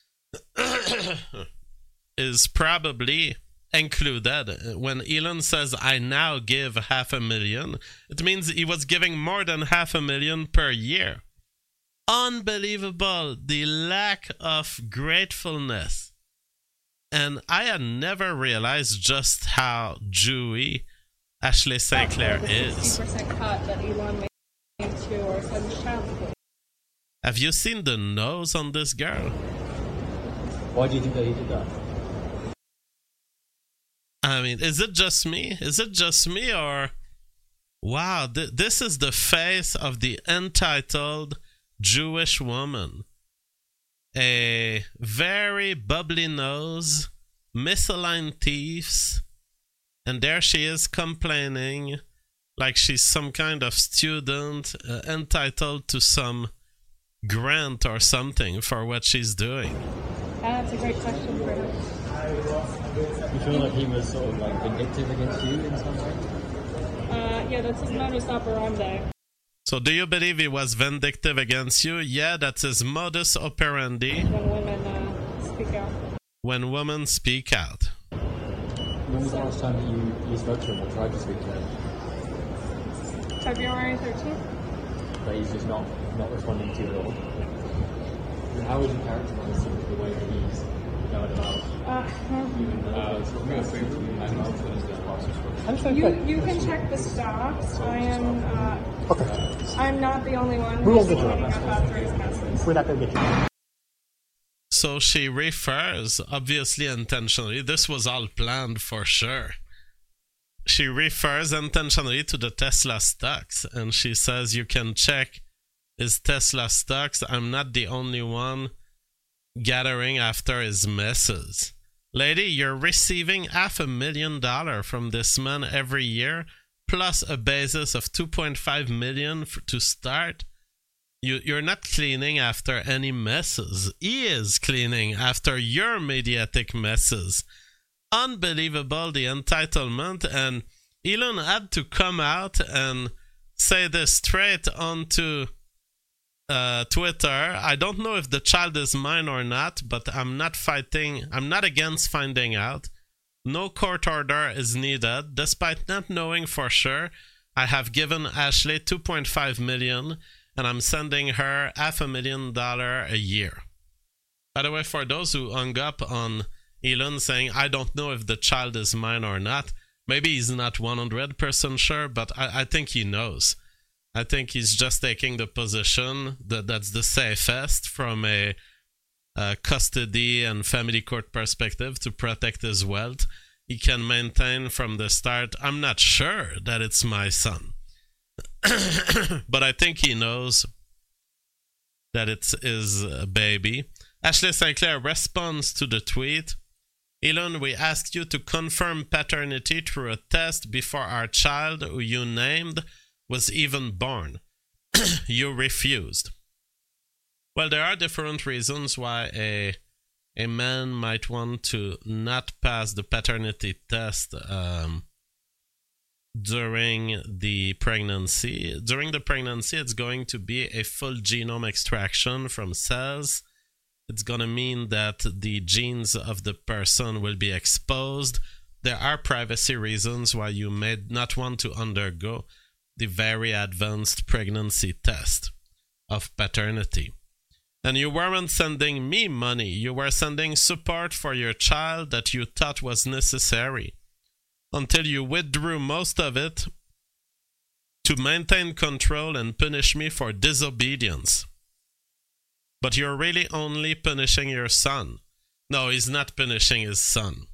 is probably included. When Elon says, I now give half a million, it means he was giving more than half a million per year. Unbelievable, the lack of gratefulness. And I had never realized just how Jewy Ashley Saint Clair is. sixty percent cut that Elon made to our son's child support. Have you seen the nose on this girl? Why do you think that he did that? I mean, is it just me? Is it just me or... Wow, th- this is the face of the entitled Jewish woman. A very bubbly nose, misaligned teeth, and there she is complaining like she's some kind of student uh, entitled to some grant or something for what she's doing. Uh, that's a great question for him. You feel like he was sort of like vindictive against you in some way? Uh, yeah, that's his modus operandi. So do you believe he was vindictive against you? Yeah, that's his modus operandi. When women uh, speak out. When women speak out. When was the last time that you, you spoke to him or tried to speak to him? February thirteenth. But he's just not, not responding to you at all. And how would you characterize sort of the way that he's going about Uh, even uh, you, you can check the stocks. I am uh, Okay. I'm not the only one We will who's get you pointing on out that. authorized passes. We're not going to get you. So she refers, obviously intentionally, this was all planned for sure. She refers intentionally to the Tesla stocks, and she says you can check his Tesla stocks. I'm not the only one gathering after his messes. Lady, you're receiving half a million dollars from this man every year, plus a basis of two point five million dollars to start. You, you're not cleaning after any messes. He is cleaning after your mediatic messes. Unbelievable, the entitlement. And Elon had to come out and say this straight onto uh, Twitter. I don't know if the child is mine or not, but I'm not fighting. I'm not against finding out. No court order is needed. Despite not knowing for sure, I have given Ashley two point five million dollars, and I'm sending her half a million dollars a year. By the way, for those who hung up on Elon saying, I don't know if the child is mine or not, maybe he's not one hundred percent sure, but I, I think he knows. I think he's just taking the position that that's the safest from a, a custody and family court perspective to protect his wealth. He can maintain from the start, I'm not sure that it's my son. But I think he knows that it's his baby. Ashley Saint Clair responds to the tweet. Elon, we asked you to confirm paternity through a test before our child, who you named, was even born. You refused. Well, there are different reasons why a a man might want to not pass the paternity test um, during the pregnancy. During the pregnancy, it's going to be a full genome extraction from cells. It's going to mean that the genes of the person will be exposed. There are privacy reasons why you may not want to undergo the very advanced pregnancy test of paternity. And you weren't sending me money. You were sending support for your child that you thought was necessary. until you withdrew most of it to maintain control and punish me for disobedience. But you're really only punishing your son. No, he's not punishing his son.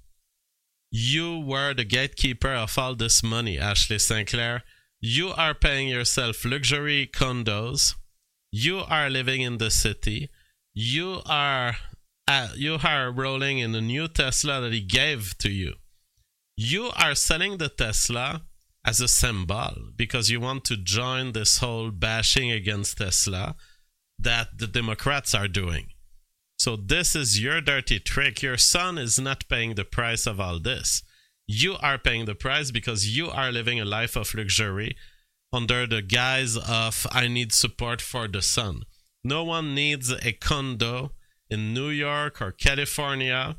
You were the gatekeeper of all this money, Ashley Sinclair. You are paying yourself luxury condos. You are living in the city. You are uh, you are rolling in a new Tesla that he gave to you. You are selling the Tesla as a symbol because you want to join this whole bashing against Tesla that the Democrats are doing. So this is your dirty trick. Your son is not paying the price of all this. You are paying the price because you are living a life of luxury under the guise of, I need support for the son. No one needs a condo in New York or California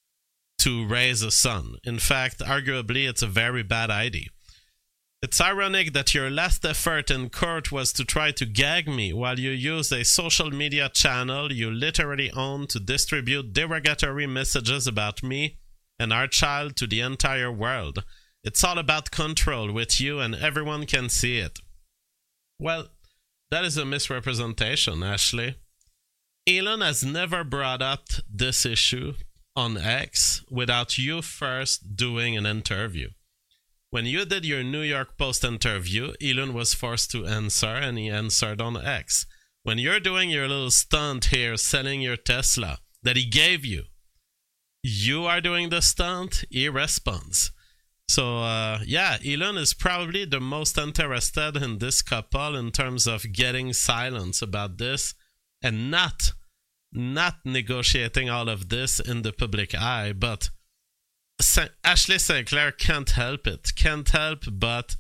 to raise a son. In fact, arguably, it's a very bad idea. It's ironic that your last effort in court was to try to gag me while you used a social media channel you literally own to distribute derogatory messages about me and our child to the entire world. It's all about control with you and everyone can see it. Well, that is a misrepresentation, Ashley. Elon has never brought up this issue on X without you first doing an interview. When you did your New York Post interview, Elon was forced to answer, and he answered on X. When you're doing your little stunt here, selling your Tesla that he gave you, you are doing the stunt, he responds. So, uh, yeah, Elon is probably the most interested in this couple in terms of getting silence about this and not, not negotiating all of this in the public eye, but Ashley Sinclair can't help it, can't help but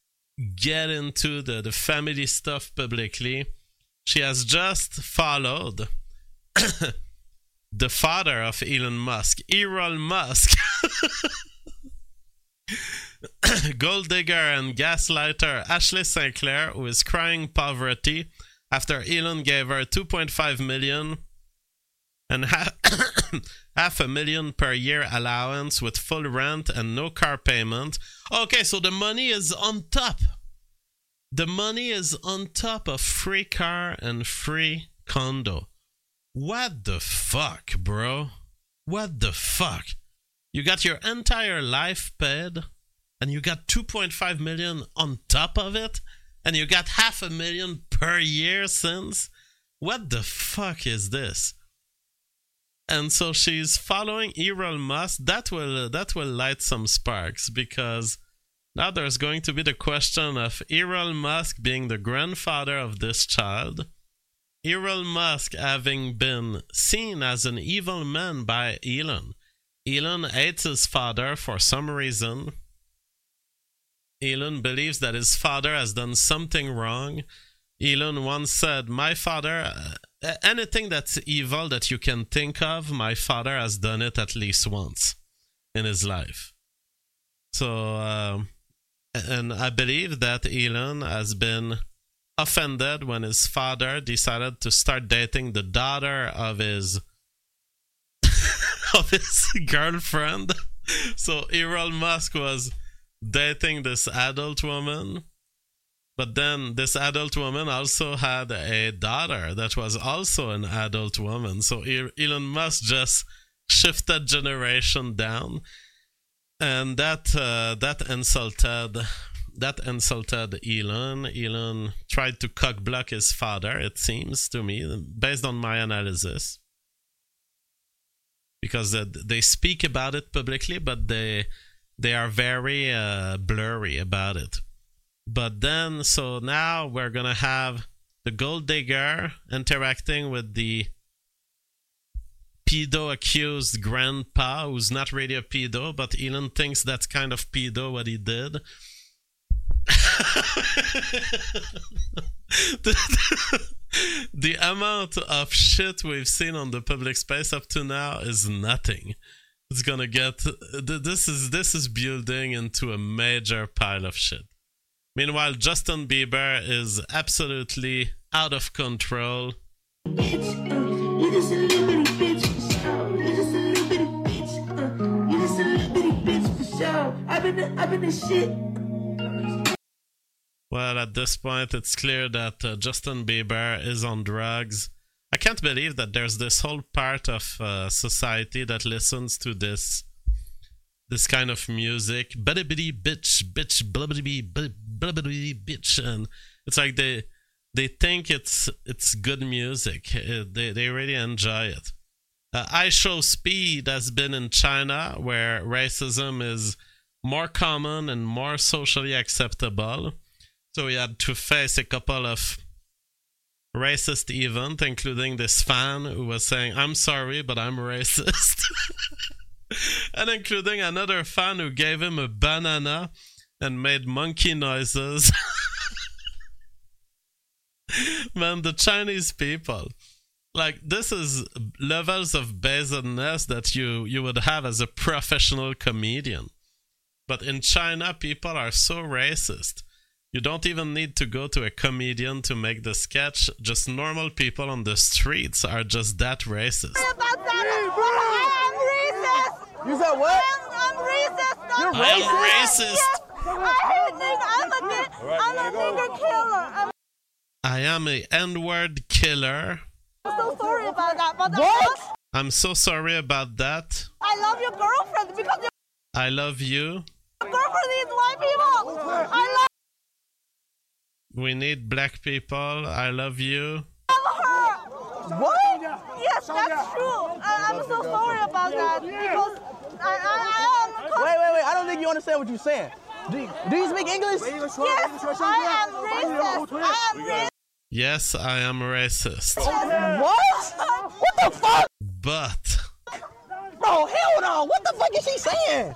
get into the, the family stuff publicly. She has just followed the father of Elon Musk, Elon Musk, gold digger and gaslighter Ashley Sinclair, who is crying poverty after Elon gave her two point five million dollars and half, half a million per year allowance with full rent and no car payment. Okay, so the money is on top. The money is on top of free car and free condo. What the fuck, bro? What the fuck? You got your entire life paid and you got two point five million on top of it and you got half a million per year since? What the fuck is this? And so she's following Elon Musk. That will that will light some sparks because now there's going to be the question of Elon Musk being the grandfather of this child. Elon Musk having been seen as an evil man by Elon. Elon hates his father for some reason. Elon believes that his father has done something wrong. Elon once said, my father, uh, anything that's evil that you can think of, my father has done it at least once in his life. So, uh, and I believe that Elon has been offended when his father decided to start dating the daughter of his of his girlfriend. So Elon Musk was dating this adult woman. But then this adult woman also had a daughter that was also an adult woman. So Elon Musk just shifted generation down. And that uh, that insulted that insulted Elon. Elon tried to cockblock his father, it seems to me, based on my analysis. Because uh, they speak about it publicly, but they, they are very uh, blurry about it. But then, so now we're going to have the gold digger interacting with the pedo-accused grandpa, who's not really a pedo, but Elon thinks that's kind of pedo what he did. the, the amount of shit we've seen on the public space up to now is nothing. It's going to get... This is, this is building into a major pile of shit. Meanwhile, Justin Bieber is absolutely out of control. been the, I've been the shit. Well, at this point, it's clear that uh, Justin Bieber is on drugs. I can't believe that there's this whole part of uh, society that listens to this this kind of music. Bitty bitch, bitch, blabbity blabbity bitch, and it's like they they think it's it's good music. Uh, they they really enjoy it. Uh, I Show Speed has been in China, where racism is more common and more socially acceptable. So we had to face a couple of racist events, including this fan who was saying, "I'm sorry, but I'm racist." And including another fan who gave him a banana and made monkey noises. Man, the Chinese people, like, this is levels of basedness that you, you would have as a professional comedian. But in China, people are so racist. You don't even need to go to a comedian to make the sketch. Just normal people on the streets are just that racist. You said what? I'm, I'm racist. You're I racist? am racist. Yes. I hate I'm a, nigger. I'm a nigger killer. I'm, I am a N-word killer. I'm so sorry about that. But What? I'm so sorry about that. I love your girlfriend because your I love you. girlfriend is white people. I love We need black people. I love you. her. What? Yes, that's true. I, I'm so sorry about that because I, I, I am. Wait, wait, wait. I don't think you understand what you're saying. Do you, do you speak English? Yes, I am racist. I am racist. Yes, I am racist. What? What the fuck? But Bro, hell no. What the fuck is she saying?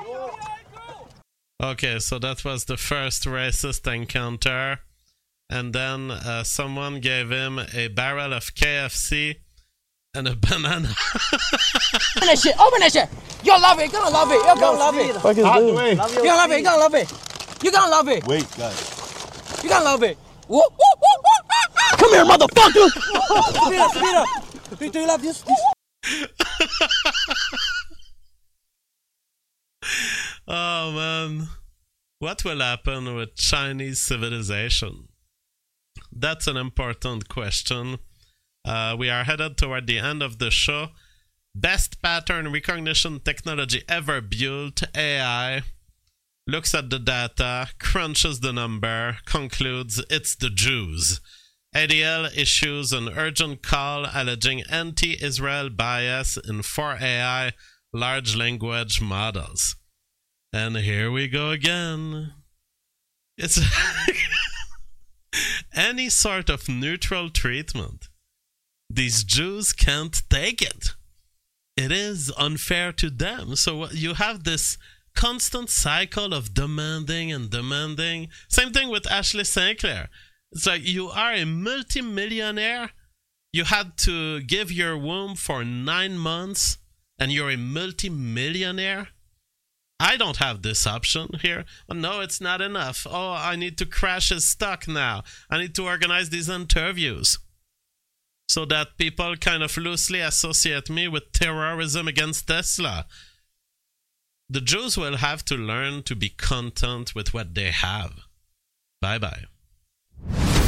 okay, so that was the first racist encounter. And then uh, someone gave him a barrel of K F C and a banana. Open that shit. Open that shit. You'll love it. You're gonna love it. You're gonna love it. Fuck is this? You're gonna love it. You're gonna love it. You're gonna love it. Wait, guys. You're gonna love it. Woo, woo, woo, woo. Come here, motherfucker. Speed up, speed up. Do you love this? Oh man, what will happen with Chinese civilization? That's an important question. Uh, we are headed toward the end of the show. Best pattern recognition technology ever built, A I, looks at the data, crunches the number, concludes it's the Jews. A D L issues an urgent call alleging anti-Israel bias in four A I large language models. And here we go again. It's any sort of neutral treatment. These Jews can't take it. It is unfair to them. So you have this constant cycle of demanding and demanding. Same thing with Ashley Sinclair. It's like, you are a multimillionaire. You had to give your womb for nine months and you're a multimillionaire. I don't have this option here. Oh, no, it's not enough. Oh, I need to crash his stock now. I need to organize these interviews so that people kind of loosely associate me with terrorism against Tesla. The Jews will have to learn to be content with what they have. Bye-bye.